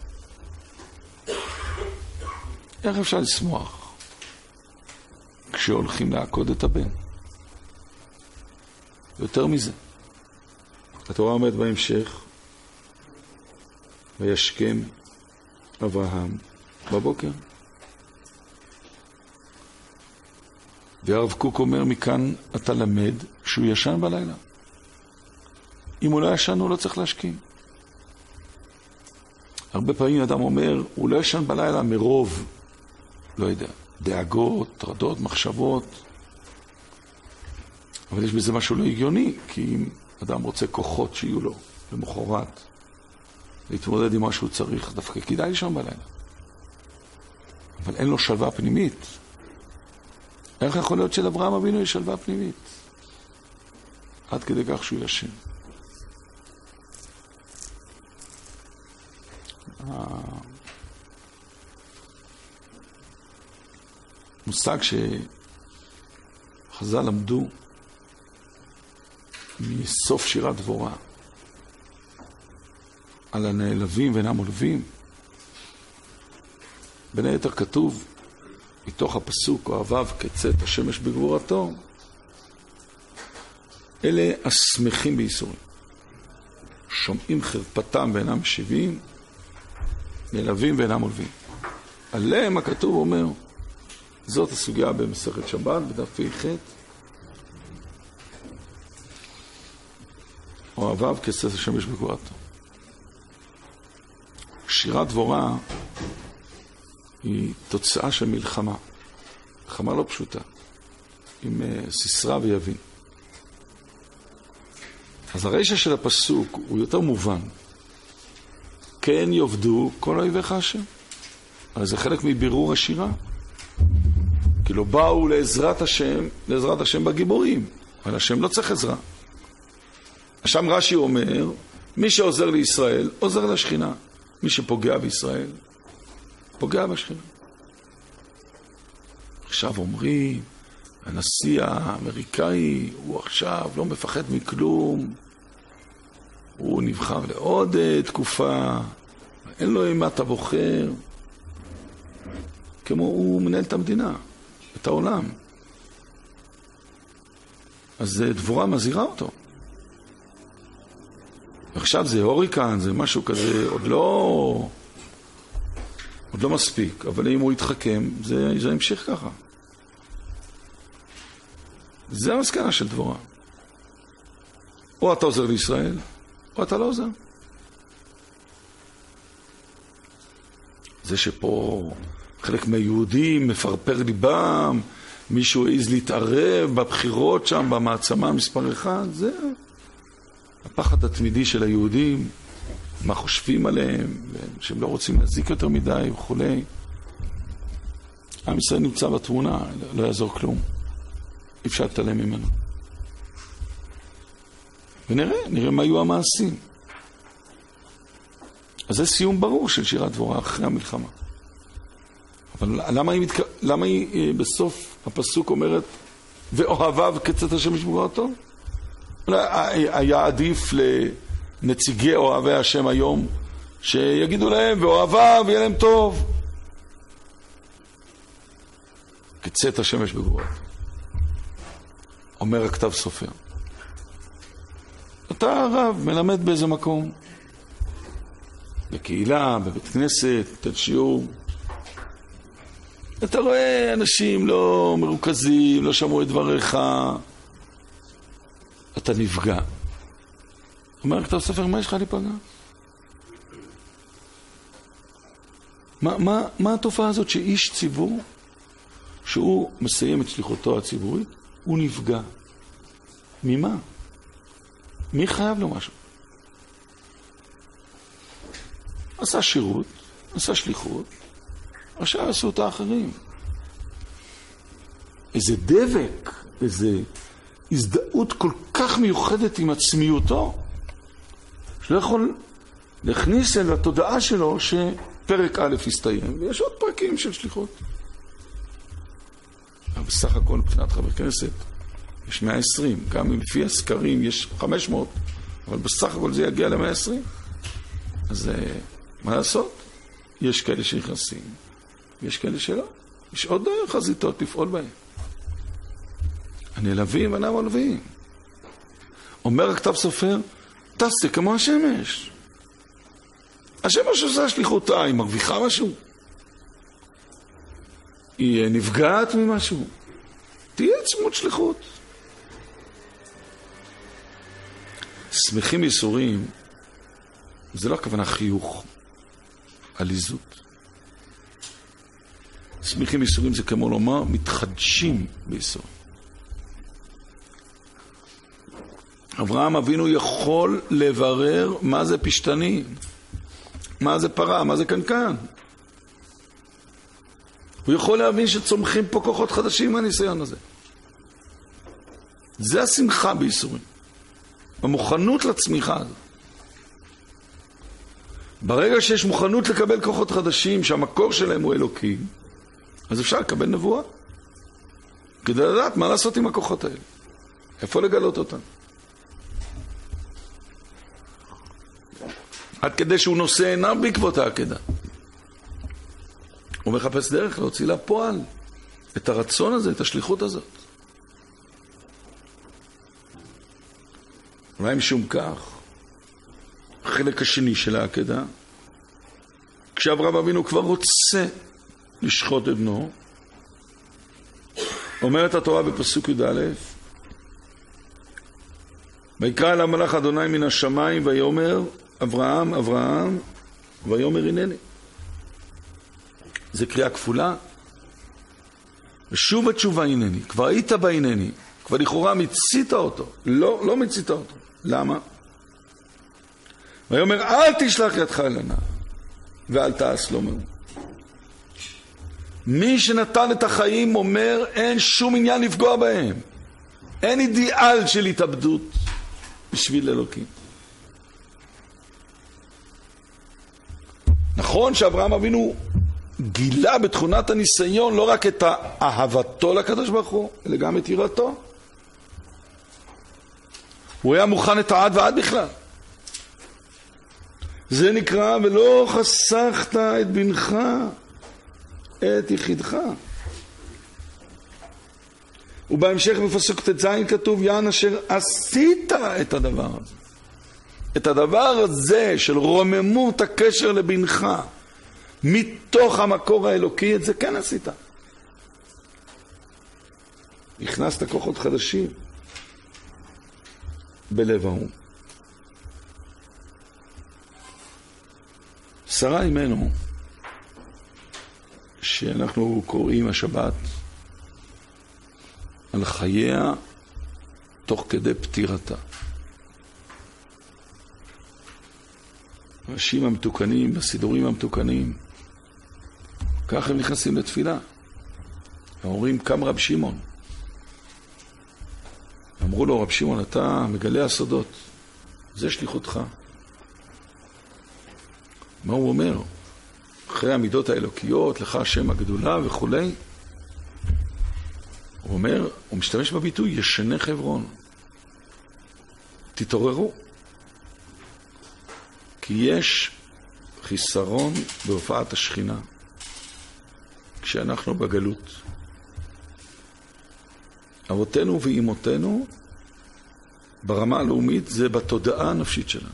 איך אפשר לשמוח כשהולכים לעקוד את הבן? יותר מזה, התורה אומרת בהמשך, וישכם אברהם בבוקר. והרב קוק אומר, מכאן אתה למד שהוא ישן בלילה. אם הוא לא ישן, הוא לא צריך להשכים. הרבה פעמים אדם אומר, הוא לא ישן בלילה מרוב, לא יודע, דאגות, טרדות, מחשבות. אבל יש בזה משהו לא הגיוני, כי אם אדם רוצה כוחות שיהיו לו למחרת, להתמודד עם מה שהוא צריך, דווקא כדאי לישון בלילה. אבל אין לו שלווה פנימית. איך יכול להיות שלאברהם אבינו יש שלווה פנימית? עד כדי כך שהוא ישן. מושג שחז"ל למדו מסוף שירת דבורה על הנעלבים ואינם עולבים. בין היתר כתוב מתוך הפסוק אוהביו כצאת השמש בגבורתו, אלה השמחים בייסורים, שומעים חרפתם ואינם משיבים, נעלבים ואינם עולבים. עליהם הכתוב אומר, זאת הסוגיה במסכת שבת בדף פ"ח, אוהביו כצאת השמש בגבורתו. שירת דבורה היא תוצאה של מלחמה. מלחמה לא פשוטה, עם סיסרא ויבין. אז הרשע של הפסוק הוא יותר מובן. כן יובדו כל אויביך השם. אבל זה חלק מבירור השירה. כאילו באו לעזרת השם בגיבורים, אבל השם לא צריך עזרה. שם רש"י אומר, מי שעוזר לישראל, עוזר לשכינה. מי שפוגע בישראל, פוגע בשכינה. עכשיו אומרים, הנשיא האמריקאי, הוא עכשיו לא מפחד מכלום, הוא נבחר לעוד תקופה, אין לו מה אתה בוחר, כמו הוא מנהל את המדינה, את העולם. אז דבורה מזהירה אותו. עכשיו זה הוריקן, זה משהו כזה, עוד לא מספיק, אבל אם הוא יתחכם, זה ימשיך ככה. זה המסקנה של דבורה. או אתה עוזר לישראל, או אתה לא עוזר. זה שפה חלק מהיהודים מפרפר ליבם, מישהו העז להתערב בבחירות שם, במעצמה מספר אחד, זה הפחד התמידי של היהודים, מה חושבים עליהם, שהם לא רוצים להזיק יותר מדי וכולי. עם ישראל נמצא בתמונה, לא יעזור כלום. אי אפשר להתעלם ממנו. ונראה מה היו המעשים. אז זה סיום ברור של שירת דבורה אחרי המלחמה. אבל למה היא בסוף הפסוק אומרת, ואוהביו כצאת השם משבועתו? היה עדיף לנציגי אוהבי השם היום, שיגידו להם, ואוהביו יהיה להם טוב. כצאת השמש בגבורת. אומר הכתב סופר. אתה הרב, מלמד באיזה מקום. בקהילה, בבית כנסת, תת שיעור. אתה רואה אנשים לא מרוכזים, לא שמעו את דבריך. אתה נפגע. אומר הכתב סופר, מה יש לך להיפגע? מה התופעה הזאת שאיש ציבור, שהוא מסיים את שליחותו הציבורית, הוא נפגע? ממה? מי חייב לו משהו? עשה שירות, עשה שליחות, עכשיו עשו אותה אחרים. איזה דבק, איזה הזדהות כל כך מיוחדת עם עצמיותו, שלא יכול להכניס אל התודעה שלו שפרק א' הסתיים, ויש עוד פרקים של שליחות. אבל בסך הכל מבחינת חבר כנסת, יש 120, גם לפי הסקרים יש 500, אבל בסך הכל זה יגיע ל-120. אז מה לעשות? יש כאלה שנכנסים, יש כאלה שלא. יש עוד חזיתות לפעול בהן. הנלווים ואינם הלווים. אומר הכתב סופר, תעשה כמו השמש. השמש עושה שליחותה, היא מרוויחה משהו. היא נפגעת ממשהו. תהיה עצמות שליחות. שמחים ייסורים, זה לא הכוונה חיוך, עליזות. שמחים ייסורים זה כמו לומר, מתחדשים בייסורים. אברהם אבינו יכול לברר מה זה פשטני, מה זה פרה, מה זה קנקן. הוא יכול להבין שצומחים פה כוחות חדשים מהניסיון הזה. זה השמחה בייסורים. המוכנות לצמיחה הזו. ברגע שיש מוכנות לקבל כוחות חדשים, שהמקור שלהם הוא אלוקי, אז אפשר לקבל נבואה. כדי לדעת מה לעשות עם הכוחות האלה. איפה לגלות אותם. עד כדי שהוא נושא עיניו בעקבות העקדה. הוא מחפש דרך להוציא לפועל את הרצון הזה, את השליחות הזאת. אולי משום כך, החלק השני של העקדה, כשאברהם אבינו כבר רוצה לשחוט את בנו, אומרת התורה בפסוק י"א, ויקרא אליו מלאך אדוני מן השמיים ויאמר אברהם אברהם ויאמר הנני. זה קריאה כפולה. ושוב התשובה הנני. כבר היית בהנני. כבר לכאורה מצית אותו. לא מצית אותו. למה? ויאמר אל תשלח ידך אל הנער. ואל תעש לו מאום. מי שנתן את החיים אומר אין שום עניין לפגוע בהם. אין אידיאל של התאבדות בשביל אלוקים. נכון שאברהם אבינו גילה בתכונת הניסיון לא רק את אהבתו לקדוש ברוך הוא, אלא גם את יראתו. הוא היה מוכן את העד ועד בכלל. זה נקרא ולא חסכת את בנך, את יחידך. ובהמשך בפסוק ט"ז כתוב יען אשר עשית את הדבר הזה. את הדבר הזה של רוממות הקשר לבנך מתוך המקור האלוקי, את זה כן עשית. הכנסת כוחות חדשים בלב האום. שרה אימנו, שאנחנו קוראים השבת על חייה תוך כדי פטירתה. ראשים המתוקנים, בסידורים המתוקנים, כך הם נכנסים לתפילה. אומרים, קם רב שמעון. אמרו לו, רב שמעון, אתה מגלה הסודות. זה שליחותך. מה הוא אומר? אחרי המידות האלוקיות, לך השם הגדולה וכו'. הוא אומר, הוא משתמש בביטוי, ישנה חברון. תתעוררו. כי יש חיסרון בהופעת השכינה כשאנחנו בגלות. אבותינו ואימותינו ברמה הלאומית זה בתודעה הנפשית שלנו.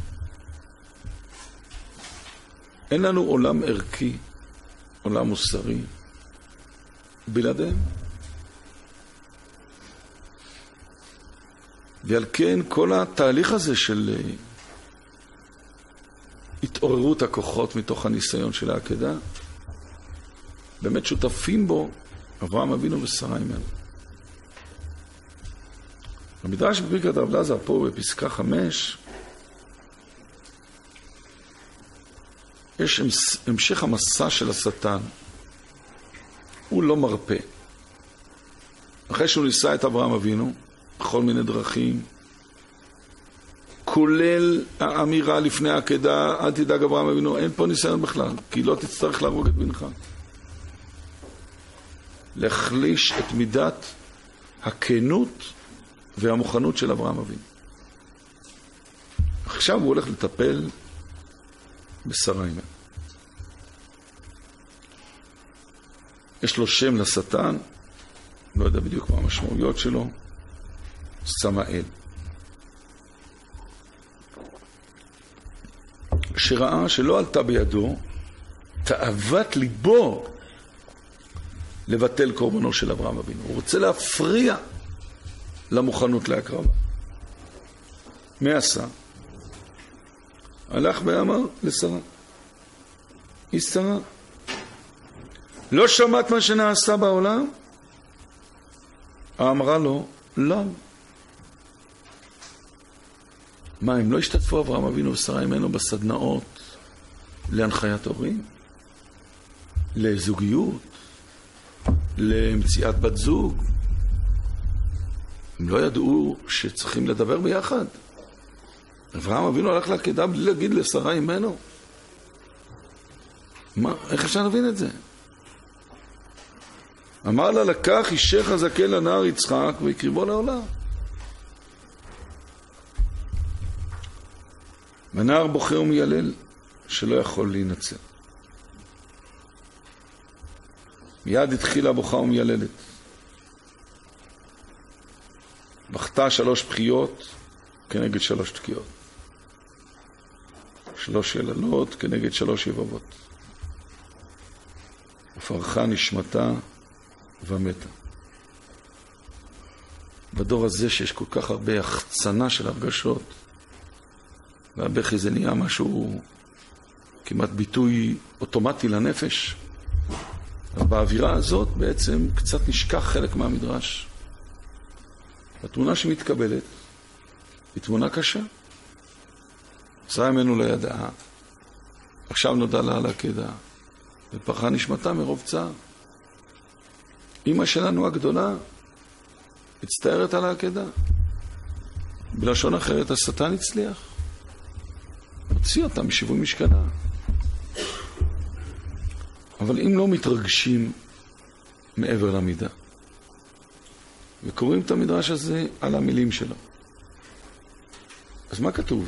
אין לנו עולם ערכי, עולם מוסרי, בלעדיהם. ועל כן כל התהליך הזה של התעוררות הכוחות מתוך הניסיון של העקדה, באמת שותפים בו אברהם אבינו ושרה אימנו. במדרש בברכת רב אלעזר פה בפסקה 5 יש המשך המסע של השטן. הוא לא מרפא. אחרי שהוא ניסה את אברהם אבינו בכל מיני דרכים, כולל האמירה לפני העקדה, אל תדאג אברהם אבינו, אין פה ניסיון בכלל, כי לא תצטרך להרוג את בנך. להחליש את מידת הכנות והמוכנות של אברהם אבינו. עכשיו הוא הולך לטפל בשרה אימנו. יש לו שם לשטן, לא יודע בדיוק מה המשמעויות שלו, סמאל. שראה שלא עלתה בידו תאוות ליבו לבטל קורבנו של אברהם אבינו. הוא רוצה להפריע למוכנות להקרבה. מה עשה? הלך ואמר לשרה. היא שרה. לא שמעת מה שנעשה בעולם? אמרה לו, לא. מה, הם לא השתתפו אברהם אבינו ושרה אימנו בסדנאות להנחיית הורים? לזוגיות? למציאת בת זוג? הם לא ידעו שצריכים לדבר ביחד? אברהם אבינו הלך לעקדה בלי להגיד לשרה אימנו? מה, איך אפשר להבין את זה? אמר לה, לקח אישך הזקן לנער יצחק ויקריבו לעולה. הנער בוכה ומיילל שלא יכול להינצל. מיד התחילה בוכה ומייללת. בכתה 3 בחיות כנגד 3 תקיעות. 3 יללות כנגד 3 יבבות. ופרחה נשמתה ומתה. בדור הזה שיש כל כך הרבה החצנה של הרגשות, והבכי זה נהיה משהו כמעט ביטוי אוטומטי לנפש. אז באווירה הזאת בעצם קצת נשכח חלק מהמדרש. התמונה שמתקבלת היא תמונה קשה. שרה אימנו לא ידעה עכשיו נודע לה על העקדה, ופרחה נשמתה מרוב צער. אמא שלנו הגדולה הצטערת על העקדה. בלשון אחרת, השטן הצליח. הוציא אותה משיווי משכנה. אבל אם לא מתרגשים מעבר למידה, וקוראים את המדרש הזה על המילים שלו, אז מה כתוב?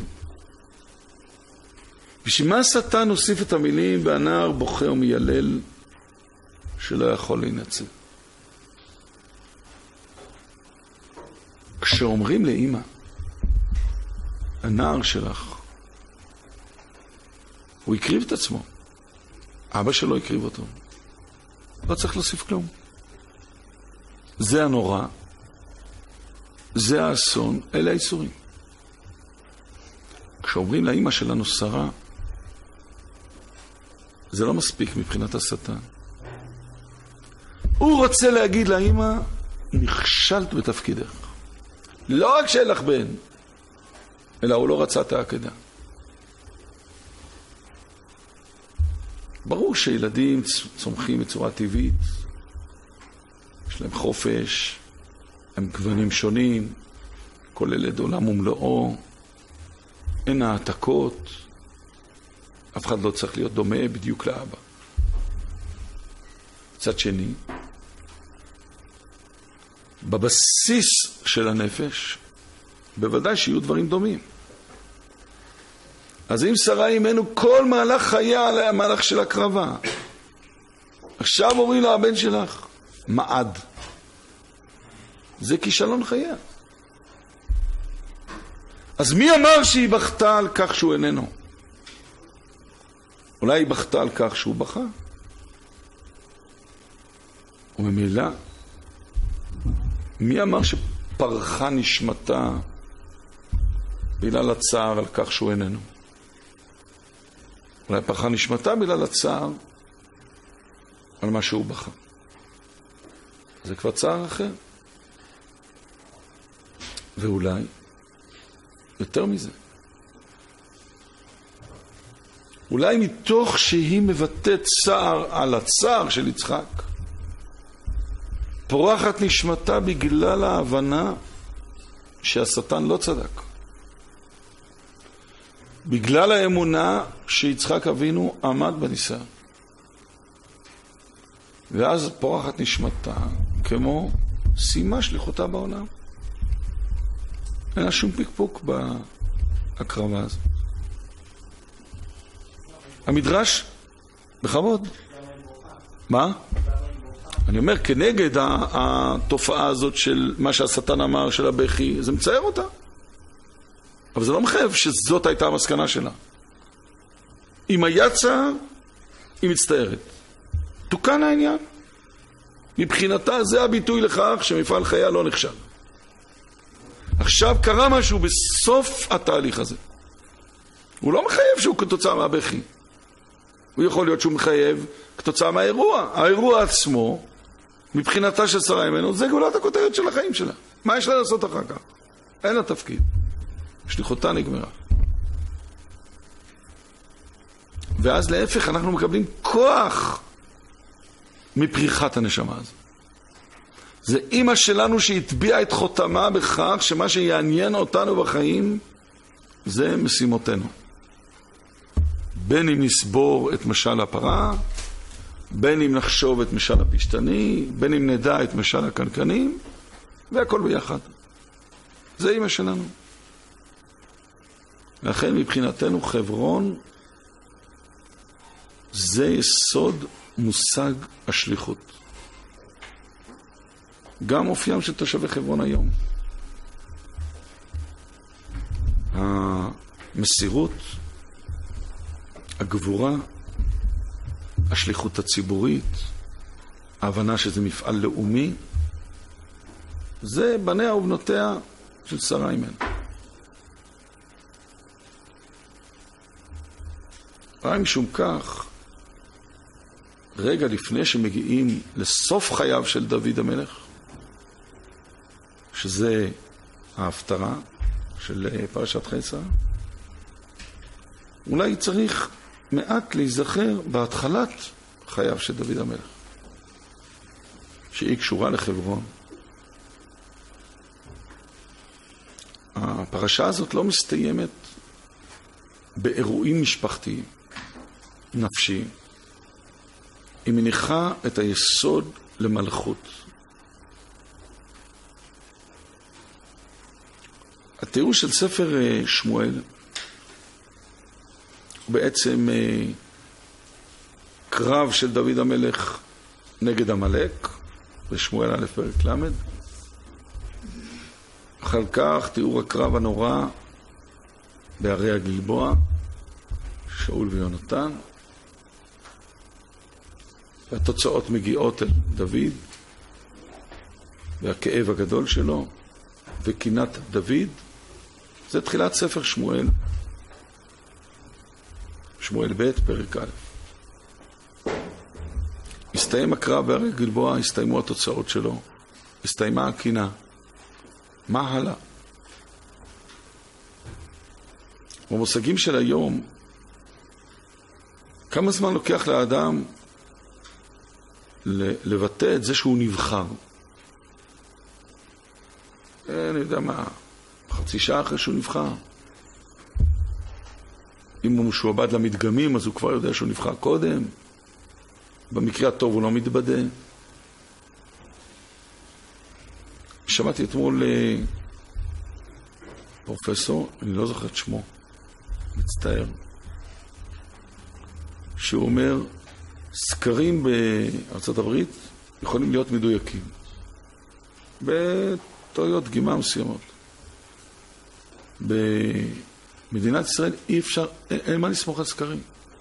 בשביל מה השטן הוסיף את המילים והנער בוכה ומיילל שלא יכול להינצל? כשאומרים לאמא, הנער שלך, הוא הקריב את עצמו, אבא שלו הקריב אותו, לא צריך להוסיף כלום. זה הנורא, זה האסון, אלה האיסורים. כשאומרים לאמא שלנו שרה, זה לא מספיק מבחינת השטן. הוא רוצה להגיד לאמא, נכשלת בתפקידך. לא רק שאין לך בן, אלא הוא לא רצה את העקדה. ברור שילדים צומחים בצורה טבעית, יש להם חופש, הם גוונים שונים, כולל את עולם ומלואו, אין העתקות, אף אחד לא צריך להיות דומה בדיוק לאבא. מצד שני, בבסיס של הנפש, בוודאי שיהיו דברים דומים. אז אם שרה אימנו, כל מהלך חייה עליה מהלך של הקרבה. עכשיו אומרים לה, הבן שלך, מעד. זה כישלון חייה. אז מי אמר שהיא בכתה על כך שהוא איננו? אולי היא בכתה על כך שהוא בכה? וממילא, מי אמר שפרחה נשמתה בגלל הצער על כך שהוא איננו? אולי פרחה נשמתה בגלל הצער על מה שהוא בכה. זה כבר צער אחר. ואולי יותר מזה. אולי מתוך שהיא מבטאת צער על הצער של יצחק, פורחת נשמתה בגלל ההבנה שהשטן לא צדק. בגלל האמונה שיצחק אבינו עמד בניסיון. ואז פורחת נשמתה כמו סיימה שליחותה בעולם. אין לה שום פיקפוק בהקרבה הזאת. המדרש, בכבוד. מה? אני אומר, כנגד התופעה הזאת של מה שהשטן אמר, של הבכי, זה מצייר אותה. אבל זה לא מחייב שזאת הייתה המסקנה שלה. אם היה צער, היא מצטערת. תוקן העניין. מבחינתה זה הביטוי לכך שמפעל חייה לא נכשל. עכשיו קרה משהו בסוף התהליך הזה. הוא לא מחייב שהוא כתוצאה מהבכי. הוא יכול להיות שהוא מחייב כתוצאה מהאירוע. האירוע עצמו, מבחינתה של שרה אימנו, זה גאולת הכותרת של החיים שלה. מה יש לה לעשות אחר כך? אין לה תפקיד. שליחותה נגמרה. ואז להפך אנחנו מקבלים כוח מפריחת הנשמה הזו. זה אמא שלנו שהטביעה את חותמה בכך שמה שיעניין אותנו בחיים זה משימותינו. בין אם נסבור את משל הפרה, בין אם נחשוב את משל הפשטני, בין אם נדע את משל הקנקנים, והכל ביחד. זה אמא שלנו. לכן מבחינתנו חברון זה יסוד מושג השליחות. גם אופיים של תושבי חברון היום. המסירות, הגבורה, השליחות הציבורית, ההבנה שזה מפעל לאומי, זה בניה ובנותיה של שרה אימנו. רק משום כך, רגע לפני שמגיעים לסוף חייו של דוד המלך, שזה ההפטרה של פרשת חיי שרה, אולי צריך מעט להיזכר בהתחלת חייו של דוד המלך, שהיא קשורה לחברון. הפרשה הזאת לא מסתיימת באירועים משפחתיים, נפשיים. היא מניחה את היסוד למלכות. התיאור של ספר שמואל הוא בעצם קרב של דוד המלך נגד עמלק, בשמואל א' פרק למד. אחר כך תיאור הקרב הנורא בערי הגלבוע, שאול ויונתן. והתוצאות מגיעות אל דוד, והכאב הגדול שלו, וקינת דוד. זה תחילת ספר שמואל, שמואל ב' פרק א'. הסתיים הקרב בערי גלבוע, הסתיימו התוצאות שלו, הסתיימה הקינה. מה הלאה? במושגים של היום, כמה זמן לוקח לאדם לבטא את זה שהוא נבחר? אני יודע מה, חצי שעה אחרי שהוא נבחר. אם הוא משועבד למדגמים, אז הוא כבר יודע שהוא נבחר קודם. במקרה הטוב הוא לא מתבדה. שמעתי אתמול פרופסור, אני לא זוכר את שמו, מצטער, שהוא אומר, סקרים בארצות הברית יכולים להיות מדויקים. בטעויות דגימה מסוימות. במדינת ישראל אי אפשר, אין מה לסמוך על סקרים.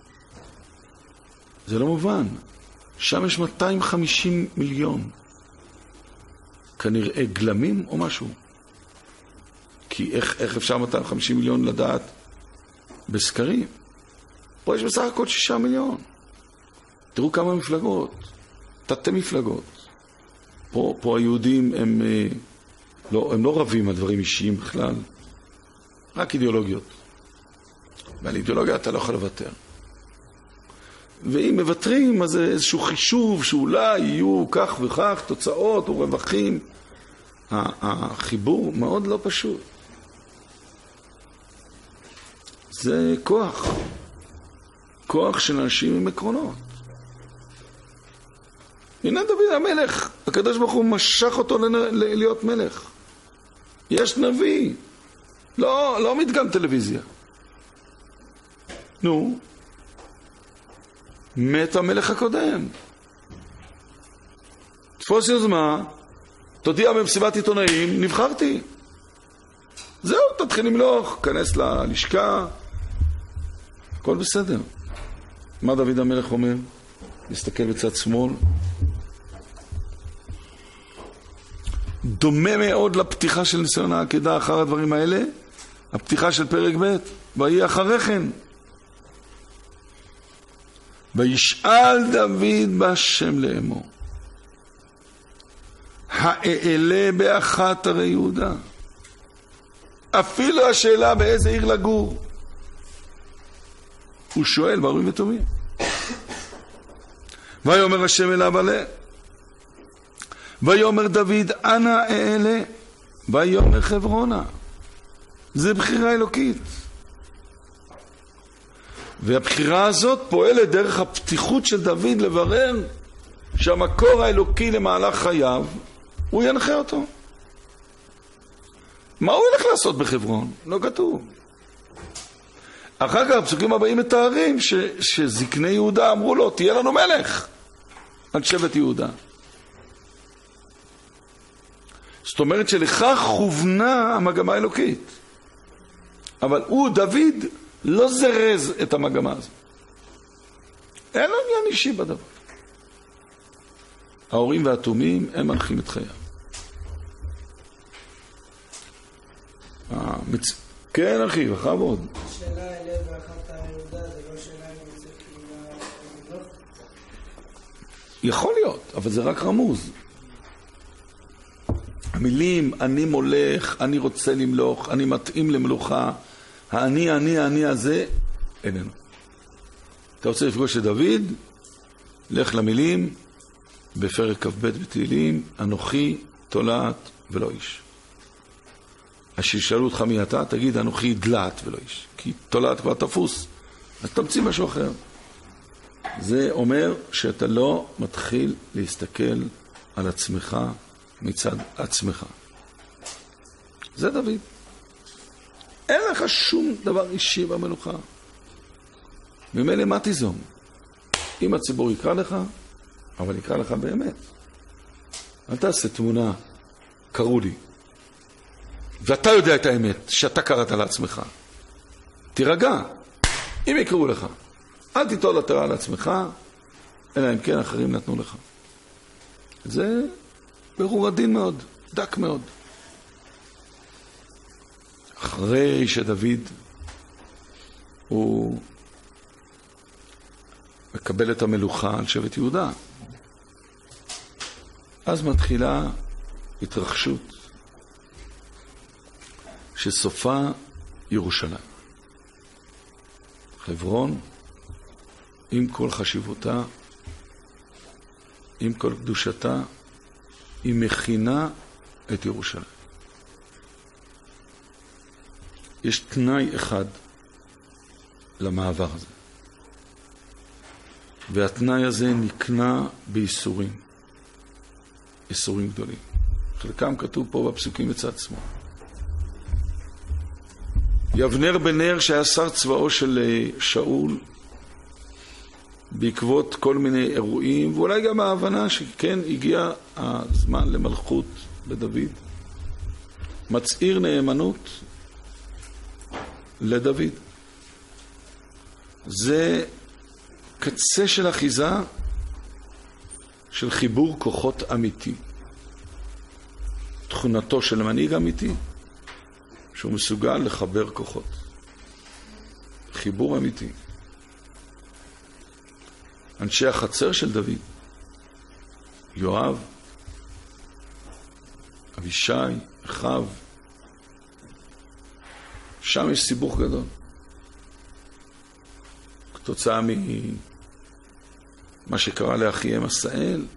זה לא מובן. שם יש 250 מיליון. כנראה גלמים או משהו. כי איך אפשר 250 מיליון לדעת בסקרים? פה יש בסך הכל 6 מיליון. תראו כמה מפלגות. תתי מפלגות. פה היהודים הם לא רבים על דברים אישיים בכלל. רק אידיאולוגיות. ועל אידיאולוגיה אתה לא יכול לוותר. ואם מבטרים, אז זה איזשהו חישוב שאולי יהיו כך וכך, תוצאות או רווחים. החיבור מאוד לא פשוט. זה כוח. כוח של אנשים עם עקרונות. הנה דוד המלך, הקדוש ברוך הוא משך אותו להיות מלך. יש נביא. לא מדגם טלוויזיה. נו, מת המלך הקודם. תפוס יוזמה, תודיע במסיבת עיתונאים, נבחרתי. זהו, תתחיל למלוך, כנס ללשכה, הכל בסדר. מה דוד המלך אומר? נסתכל בצד שמאל. דומה מאוד לפתיחה של ניסיון העקדה אחר הדברים האלה, הפתיחה של פרק ב', ויהי אחרי כן. וישאל דוד בהשם לאמור, האעלה באחת ערי יהודה? אפילו השאלה באיזה עיר לגור. הוא שואל בערים וטובים. ויאמר השם אליו עלה. ויאמר דוד אנה אעלה. ויאמר חברונה. זה בחירה אלוקית. והבחירה הזאת פועלת דרך הפתיחות של דוד לברר שהמקור האלוקי למהלך חייו, הוא ינחה אותו. מה הוא ילך לעשות בחברון? לא כתוב. אחר כך הפסוקים הבאים מתארים שזקני יהודה אמרו לו, תהיה לנו מלך על שבט יהודה. זאת אומרת שלכך כוונה המגמה האלוקית. אבל הוא, דוד, לא זרז את המגמה הזאת. אין לו עניין אישי בדבר. ההורים והתומים הם מנחים את חייו. כן אחי, בכבוד. שאלה אלה ואחת היהודה, זה לא שאלה אם הוא צריך למלוך? יכול להיות, אבל זה רק רמוז. המילים, אני מולך, אני רוצה למלוך, אני מתאים למלוכה, אני הזה, איננו. אתה רוצה לפגוש את דוד? לך למילים בפרק כ"ב בתהילים, אנוכי תולעת ולא איש. אז שישאלו אותך מי אתה, תגיד אנוכי דלעת ולא איש. כי תולעת כבר תפוס, אז תמציא משהו אחר. זה אומר שאתה לא מתחיל להסתכל על עצמך מצד עצמך. זה דוד. אין לך שום דבר אישי במלוכה. ממילא מה תיזום? אם הציבור יקרא לך, אבל יקרא לך באמת. אל תעשה תמונה, קראו לי. ואתה יודע את האמת, שאתה קראת לעצמך. תירגע, אם יקראו לך. אל תיטול התרה לעצמך, אלא אם כן אחרים נתנו לך. זה ברור עדין מאוד, דק מאוד. אחרי שדוד הוא מקבל את המלוכה על שבט יהודה, אז מתחילה התרחשות שסופה ירושלים. חברון, עם כל חשיבותה, עם כל קדושתה, היא מכינה את ירושלים. יש תנאי אחד למעבר הזה. והתנאי הזה נקנה בייסורים. ייסורים גדולים. חלקם כתוב פה בפסוקים בצד שמאל. יבנר בן נר שהיה שר צבאו של שאול, בעקבות כל מיני אירועים, ואולי גם ההבנה שכן הגיע הזמן למלכות לדוד, מצעיר נאמנות לדוד. זה קצה של אחיזה של חיבור כוחות אמיתי. תכונתו של מנהיג אמיתי, שהוא מסוגל לחבר כוחות. חיבור אמיתי. אנשי החצר של דוד, יואב, אבישי, אחיו, שם יש סיבוך גדול. כתוצאה ממה שקרה לאחיהם עשאל,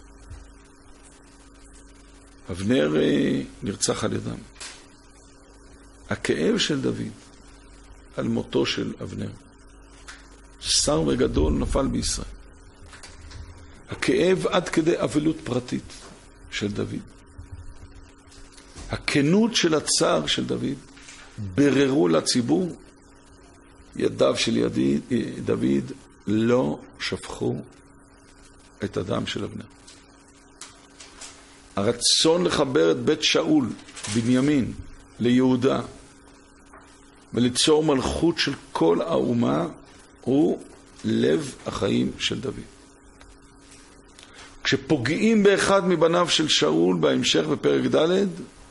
אבנר נרצח על ידם. הכאב של דוד על מותו של אבנר, שר וגדול נפל בישראל. הכאב עד כדי אבלות פרטית של דוד. הכנות של הצער של דוד בררו לציבור, ידיו של דוד לא שפכו את הדם של אבנר. הרצון לחבר את בית שאול, בנימין, ליהודה, וליצור מלכות של כל האומה, הוא לב החיים של דוד. כשפוגעים באחד מבניו של שאול, בהמשך בפרק ד',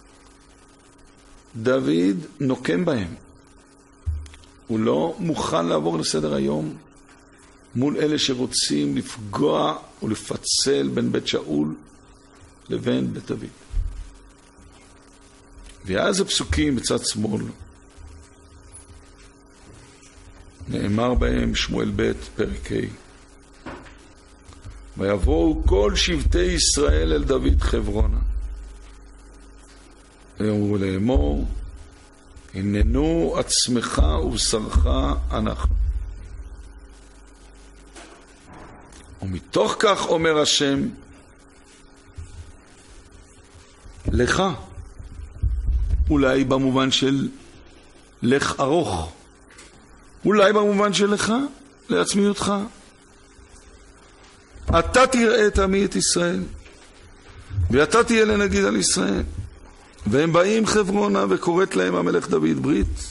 דוד נוקם בהם. הוא לא מוכן לעבור לסדר היום מול אלה שרוצים לפגוע ולפצל בין בית שאול לבין בית דוד. ואז הפסוקים בצד שמאל, נאמר בהם שמואל ב' פרק ה', ויבואו כל שבטי ישראל אל דוד חברונה, ויאמרו לאמור, הננו עצמך ובשרך אנחנו. ומתוך כך אומר השם, לך, אולי במובן של לך ארוך, אולי במובן של לך, לעצמיותך. אתה תראה את עמי את ישראל, ואתה תהיה לנגיד על ישראל. והם באים חברונה וקוראת להם המלך דוד ברית.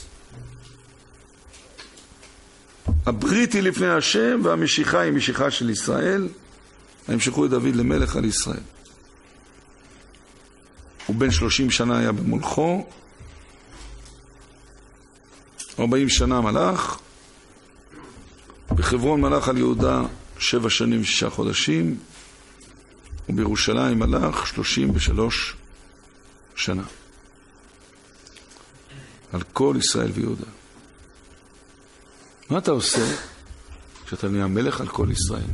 הברית היא לפני השם, והמשיכה היא משיכה של ישראל. המשכו את דוד למלך על ישראל. הוא בן 30 שנה היה במולכו, 40 שנה מלך, בחברון מלך על יהודה 7 שנים ו6 חודשים, ובירושלים מלך 33 שנה. על כל ישראל ויהודה. מה אתה עושה שאתה נהיה מלך על כל ישראל.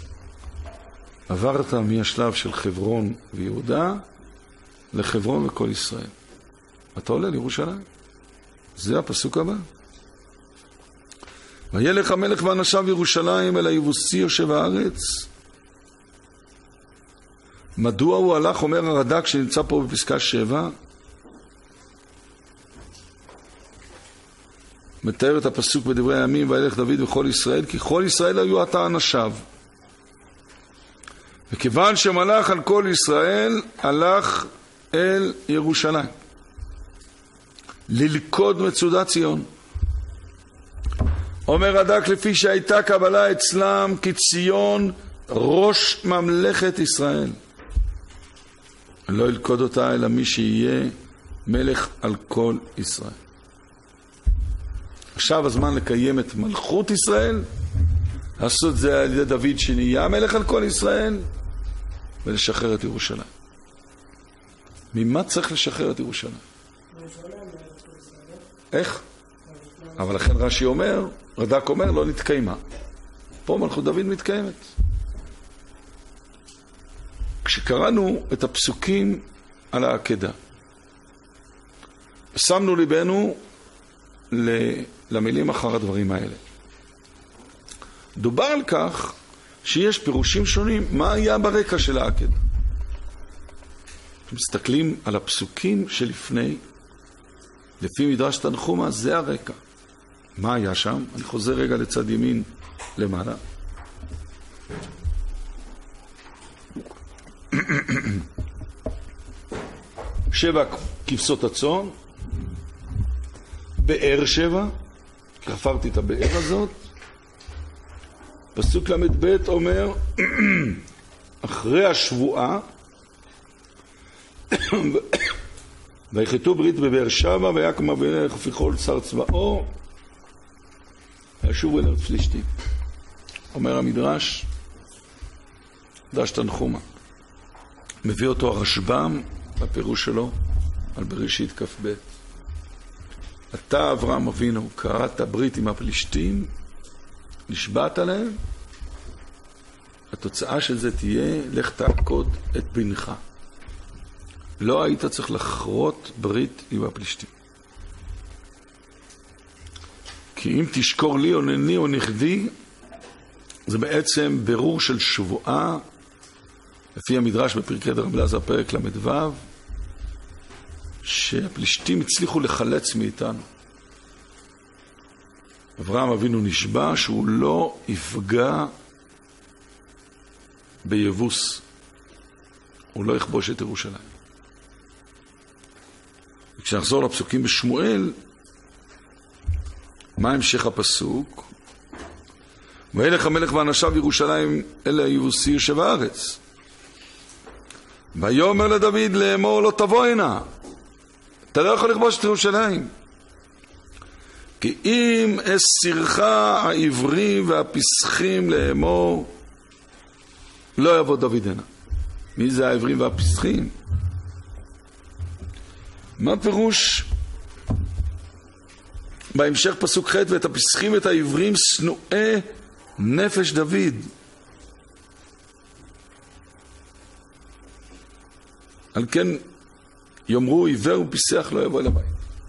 עברת מהשלב של חברון ויהודה לחברון וכל ישראל. אתה עולה לירושלים. זה הפסוק הבא. וילך המלך ואנשיו ירושלים אל היבוסי יושב הארץ. מדוע הוא הלך, אומר הרד"ק שנמצא פה בפסקה 7, מתאר את הפסוק בדברי הימים, וילך דוד וכל ישראל, כי כל ישראל היו עתה אנשיו. וכיוון שמלך על כל ישראל, הלך אל ירושלים ללכוד מצודת ציון. אומר רד"ק, לפי שהייתה קבלה אצלם כי ציון ראש ממלכת ישראל, לא ילכוד אותה אלא מי שיהיה מלך על כל ישראל. עכשיו הזמן לקיים את מלכות ישראל, לעשות זה על ידי דוד שנהיה מלך על כל ישראל, ולשחרר את ירושלים. ממה צריך לשחרר את ירושלים? איך? אבל לכן רש"י אומר, רד"ק אומר, לא נתקיימה. פה מלכות דוד מתקיימת. כשקראנו את הפסוקים על העקדה, שמנו ליבנו למילים אחר הדברים האלה. דובר על כך שיש פירושים שונים מה היה ברקע של העקדה. מסתכלים על הפסוקים שלפני, לפי מדרש תנחומא, זה הרקע. מה היה שם? אני חוזר רגע לצד ימין למעלה. שבע כבשות הצאן, באר 7, חפרתי את הבאר הזאת. פסוק ל"ב אומר, אחרי השבועה, ויחתו ברית בבאר שבע, ויקם אבינר ופיחול שר צבאו, וישובו אל ארץ פלישתים. אומר המדרש, מדרש תנחומא, מביא אותו הרשב"ם בפירוש שלו על בראשית כ"ב. אתה אברהם אבינו קראת ברית עם הפלישתים, נשבעת עליהם, התוצאה של זה תהיה לך תעקוד את בנך. לא היית צריך לחרות ברית עם הפלישתים. כי אם תשקור לי או נני או נכדי, זה בעצם ברור של שבועה, לפי המדרש בפרקי דרבי אלעזר פרק ל"ו, שהפלישתים הצליחו לחלץ מאיתנו. אברהם אבינו נשבע שהוא לא יפגע ביבוס, הוא לא יכבוש את ירושלים. וכשנחזור לפסוקים בשמואל, מה המשך הפסוק? וילך המלך ואנשיו ירושלים אל היבוסי יושב הארץ. ויאמר לדוד לאמור לא תבוא הנה, אתה לא יכול לכבוש את ירושלים. כי אם אסירך העברים והפסחים לאמור, לא יבוא דוד הנה. מי זה העברים והפסחים? מה פירוש? בהמשך פסוק ח' ואת הפסחים ואת העברים שנואי נפש דוד. על כן יאמרו עיוור ופסח לא יבוא אל הבית.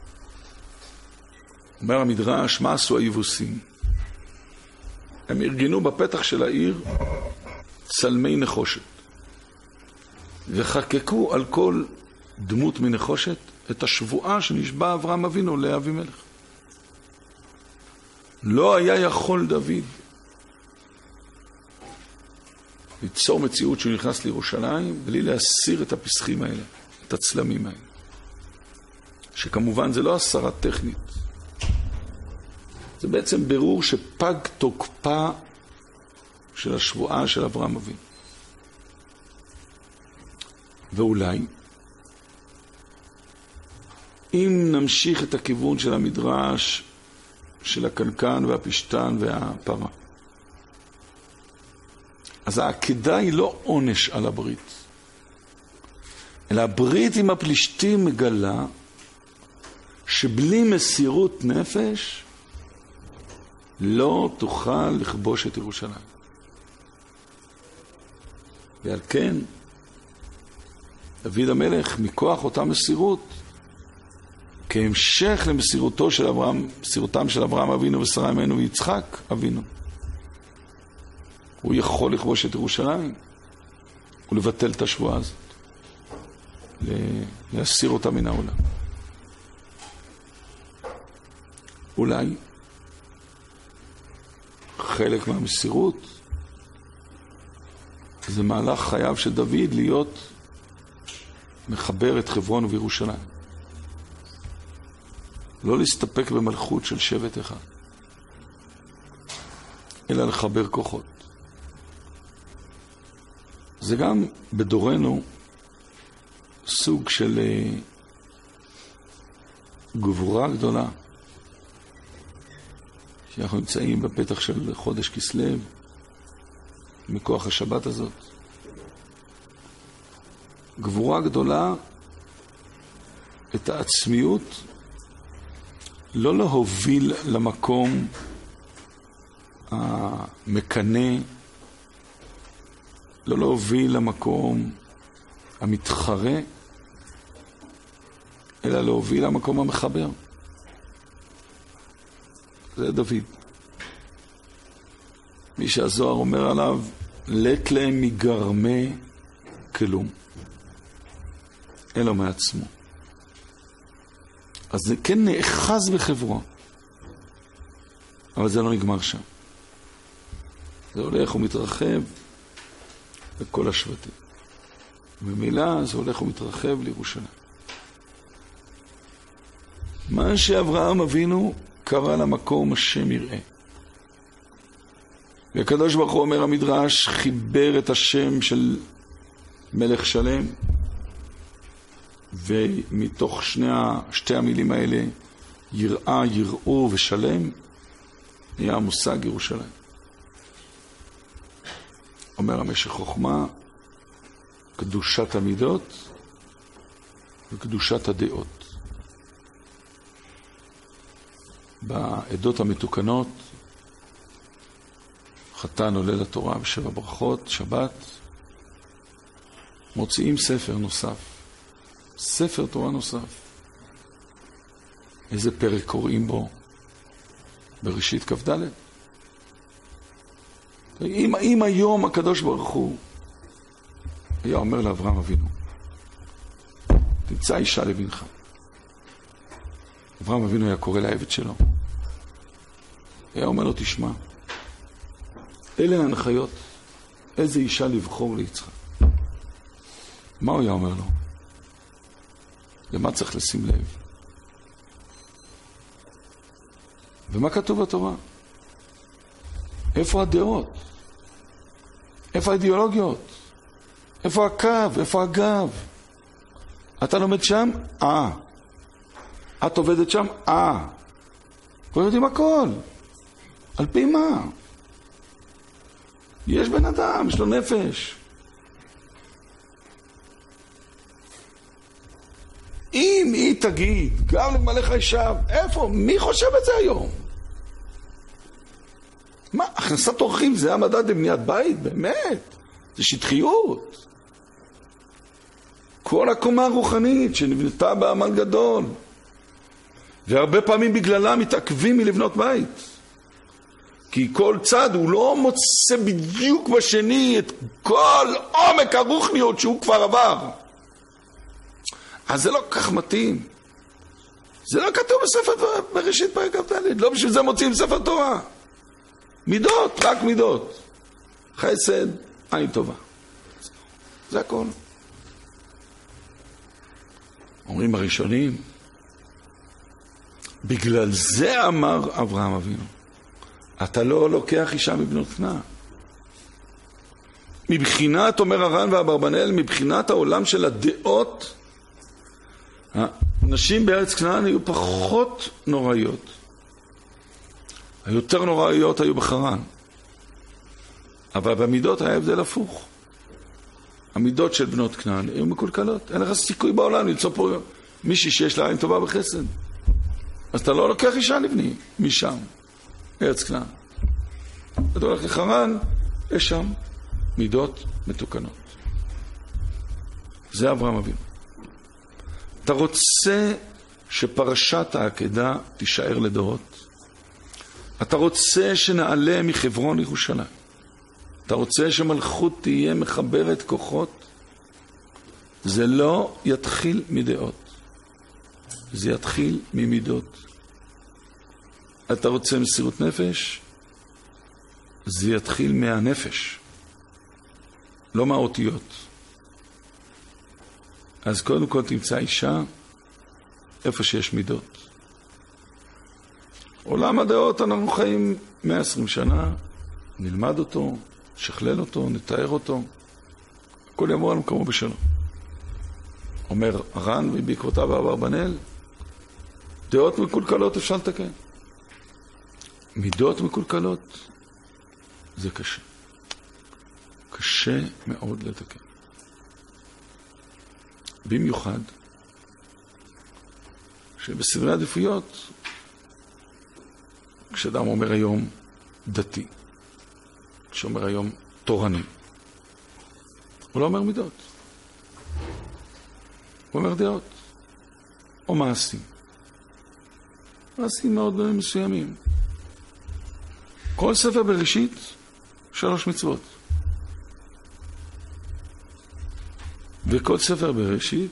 אומר המדרש, מה עשו היבוסים? הם ארגנו בפתח של העיר צלמי נחושת וחקקו על כל דמות מנחושת את השבועה שנשבע אברהם אבינו לאבימלך. לא היה יכול דוד ליצור מציאות שהוא נכנס לירושלים בלי להסיר את הפסחים האלה, את הצלמים האלה, שכמובן זה לא הסרה טכנית, זה בעצם ברור שפג תוקפה של השבועה של אברהם אבינו. ואולי אם נמשיך את הכיוון של המדרש של הקנקן והפשתן והפרה, אז העקדה היא לא עונש על הברית, אלא הברית עם הפלישתים מגלה שבלי מסירות נפש לא תוכל לכבוש את ירושלים. ועל כן, דוד המלך, מכוח אותה מסירות, כהמשך מסירותם של אברהם אבינו ושרה אמנו ויצחק אבינו, הוא יכול לכבוש את ירושלים ולבטל את השבועה הזאת, להסיר אותה מן העולם. אולי חלק מהמסירות זה מהלך חייו של דוד להיות מחבר את חברון וירושלים. לא להסתפק במלכות של שבט אחד, אלא לחבר כוחות. זה גם בדורנו סוג של גבורה גדולה, שאנחנו נמצאים בפתח של חודש כסלו, מכוח השבת הזאת. גבורה גדולה, את העצמיות, לא להוביל למקום המקנה, לא להוביל למקום המתחרה, אלא להוביל למקום המחבר. זה דוד. מי שהזוהר אומר עליו, לת להם מגרמי כלום. אלא מעצמו. אז זה כן נאחז בחברו. אבל זה לא נגמר שם. זה הולך ומתרחב לכל השבטים. במילה זה הולך ומתרחב לירושלים. מה שאברהם אבינו קרא למקום השם יראה. והקדוש ברוך הוא אומר המדרש, חיבר את השם של מלך שלם, ומתוך שתי המילים האלה, יראה, יראו ושלם, נהיה המושג ירושלים. אומר המשך חוכמה, קדושת המידות וקדושת הדעות. בעדות המתוקנות, חתן עולה לתורה ב7 ברכות, שבת, מוציאים ספר נוסף. ספר תורה נוסף. איזה פרק קוראים בו? בראשית כ"ד. אם היום הקדוש ברוך הוא היה אומר לאברהם אבינו, תמצא אישה לבנך. אברהם אבינו היה קורא לעבד שלו. היה אומר לו, תשמע, אלה ההנחיות, איזה אישה לבחור ליצחק. מה הוא היה אומר לו? למה צריך לשים לב? ומה כתוב בתורה? איפה הדעות? איפה האידיאולוגיות? איפה הקו? איפה הגב? אתה לומד שם? את עובדת שם? כבר יודעים הכל. על פי מה? יש בן אדם, יש לו נפש. אם היא תגיד, גם למלך הישב, איפה? מי חושב את זה היום? מה, הכנסת אורחים זה המדד לבניית בית? באמת? זה שטחיות. כל הקומה הרוחנית שנבנתה בעמל גדול. והרבה פעמים בגללה מתעכבים מלבנות בית. כי כל צד הוא לא מוצא בדיוק בשני את כל עומק הרוחניות שהוא כבר עבר. אז זה לא כך מתאים. זה לא כתוב בספר בראשית פרק כ"ד. לא בשביל זה מוצאים ספר תורה. מידות, רק מידות. חסד, עין טובה. זה הכל. אומרים הראשונים, בגלל זה אמר אברהם אבינו, אתה לא לוקח אישה מבנות כנען. מבחינת, אומר הר"ן והאברבנאל, מבחינת העולם של הדעות, הנשים בארץ כנען היו פחות נוראיות. היותר נוראיות היו בחרן. אבל במידות היה הבדל הפוך. המידות של בנות כנען היו מקולקלות. אין לך סיכוי בעולם למצוא פה מישהי שיש לה עין טובה בחסד. אז אתה לא לוקח אישה לבני משם. ארץ כנען. אתה הולך לחרן, יש שם מידות מתוקנות. זה אברהם אבינו. אתה רוצה שפרשת העקדה תישאר לדורות? אתה רוצה שנעלה מחברון לירושלים? אתה רוצה שמלכות תהיה מחברת כוחות? זה לא יתחיל מדעות. זה יתחיל ממידות. אתה רוצה מסירות נפש? זה יתחיל מהנפש. לא מהאותיות. אז קודם כל תמצא אישה איפה שיש מידות. עולם הדעות אנחנו חיים 120 שנה, נלמד אותו, שכלל אותו, נתאר אותו, הכל יעבור על מקומו בשלום. אומר הר"ן ובעקבותיו אברבנאל, דעות מקולקלות אפשר לתקן. מידות מקולקלות זה קשה. קשה מאוד לתקן. במיוחד שבסדרי עדיפויות, כשאדם אומר היום דתי, כשאומר היום תורני, הוא לא אומר מידות. הוא אומר דעות. או מעשים. מעשים מאוד מסוימים. כל ספר בראשית, 3 מצוות. וכל ספר בראשית,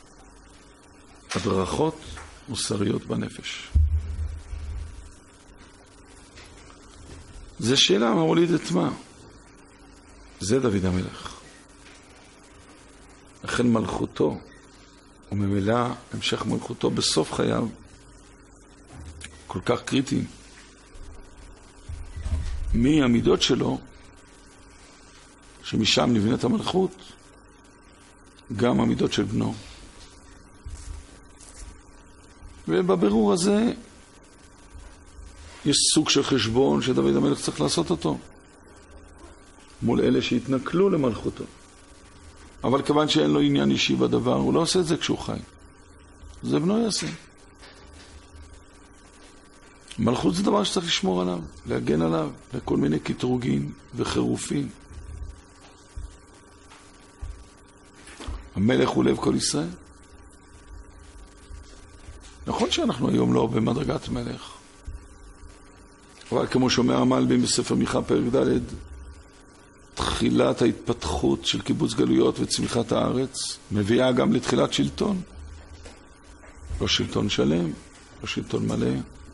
הדרכות מוסריות בנפש. זה שאלה מה הוליד את מה. זה דוד המלך. לכן מלכותו, וממילא המשך מלכותו בסוף חייו, כל כך קריטי. מי המידות שלו, שמשם נבנית המלכות, גם המידות של בנו. ובבירור הזה יש סוג של חשבון שדוד המלך צריך לעשות אותו מול אלה שהתנכלו למלכותו. אבל כיוון שאין לו עניין אישי בדבר, הוא לא עושה את זה כשהוא חי. זה בנו יעשה. מלכות זה דבר שצריך לשמור עליו, להגן עליו, לכל מיני קטרוגים וחירופים. המלך הוא לב כל ישראל. נכון שאנחנו היום לא במדרגת מלך, אבל כמו שאומר המלבים בספר מיכה פרק ד', תחילת ההתפתחות של קיבוץ גלויות וצמיחת הארץ מביאה גם לתחילת שלטון. לא שלטון שלם, לא שלטון מלא.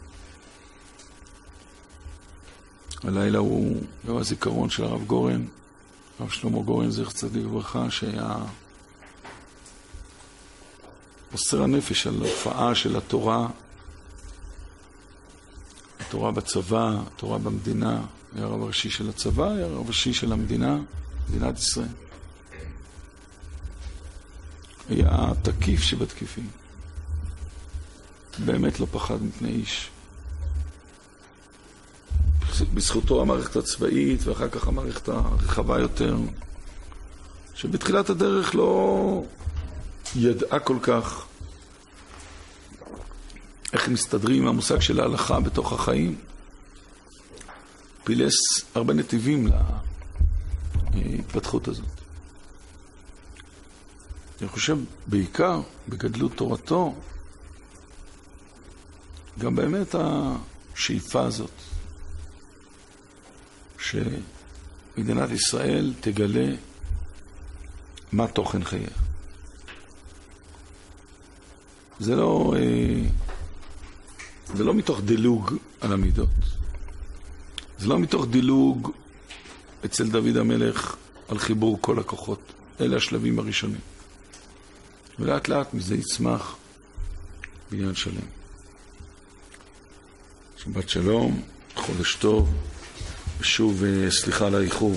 הלילה הוא גם הזיכרון של הרב גורן, הרב שלמה גורן זכר צדיק לברכה, שהיה מוסר הנפש על הופעה של התורה, התורה בצבא, התורה במדינה. היה הרב הראשי של הצבא, היה הרב הראשי של המדינה, מדינת ישראל. היה תקיף שבתקיפים. באמת לא פחד מפני איש. בזכותו המערכת הצבאית ואחר כך המערכת הרחבה יותר, שבתחילת הדרך לא ידעה כל כך איך מסתדרים עם המושג של ההלכה בתוך החיים. פילס הרבה נתיבים להתפתחות הזאת. אני חושב בעיקר בגדלות תורתו, גם באמת השאיפה הזאת, שמדינת ישראל תגלה מה תוכן חייה. זה לא מתוך דילוג על המידות. זה לא מתוך דילוג אצל דוד המלך על חיבור כל הכוחות. אלה השלבים הראשונים. ולאט לאט מזה יצמח בניין שלם. שבת שלום, חודש טוב, ושוב סליחה על האיחור.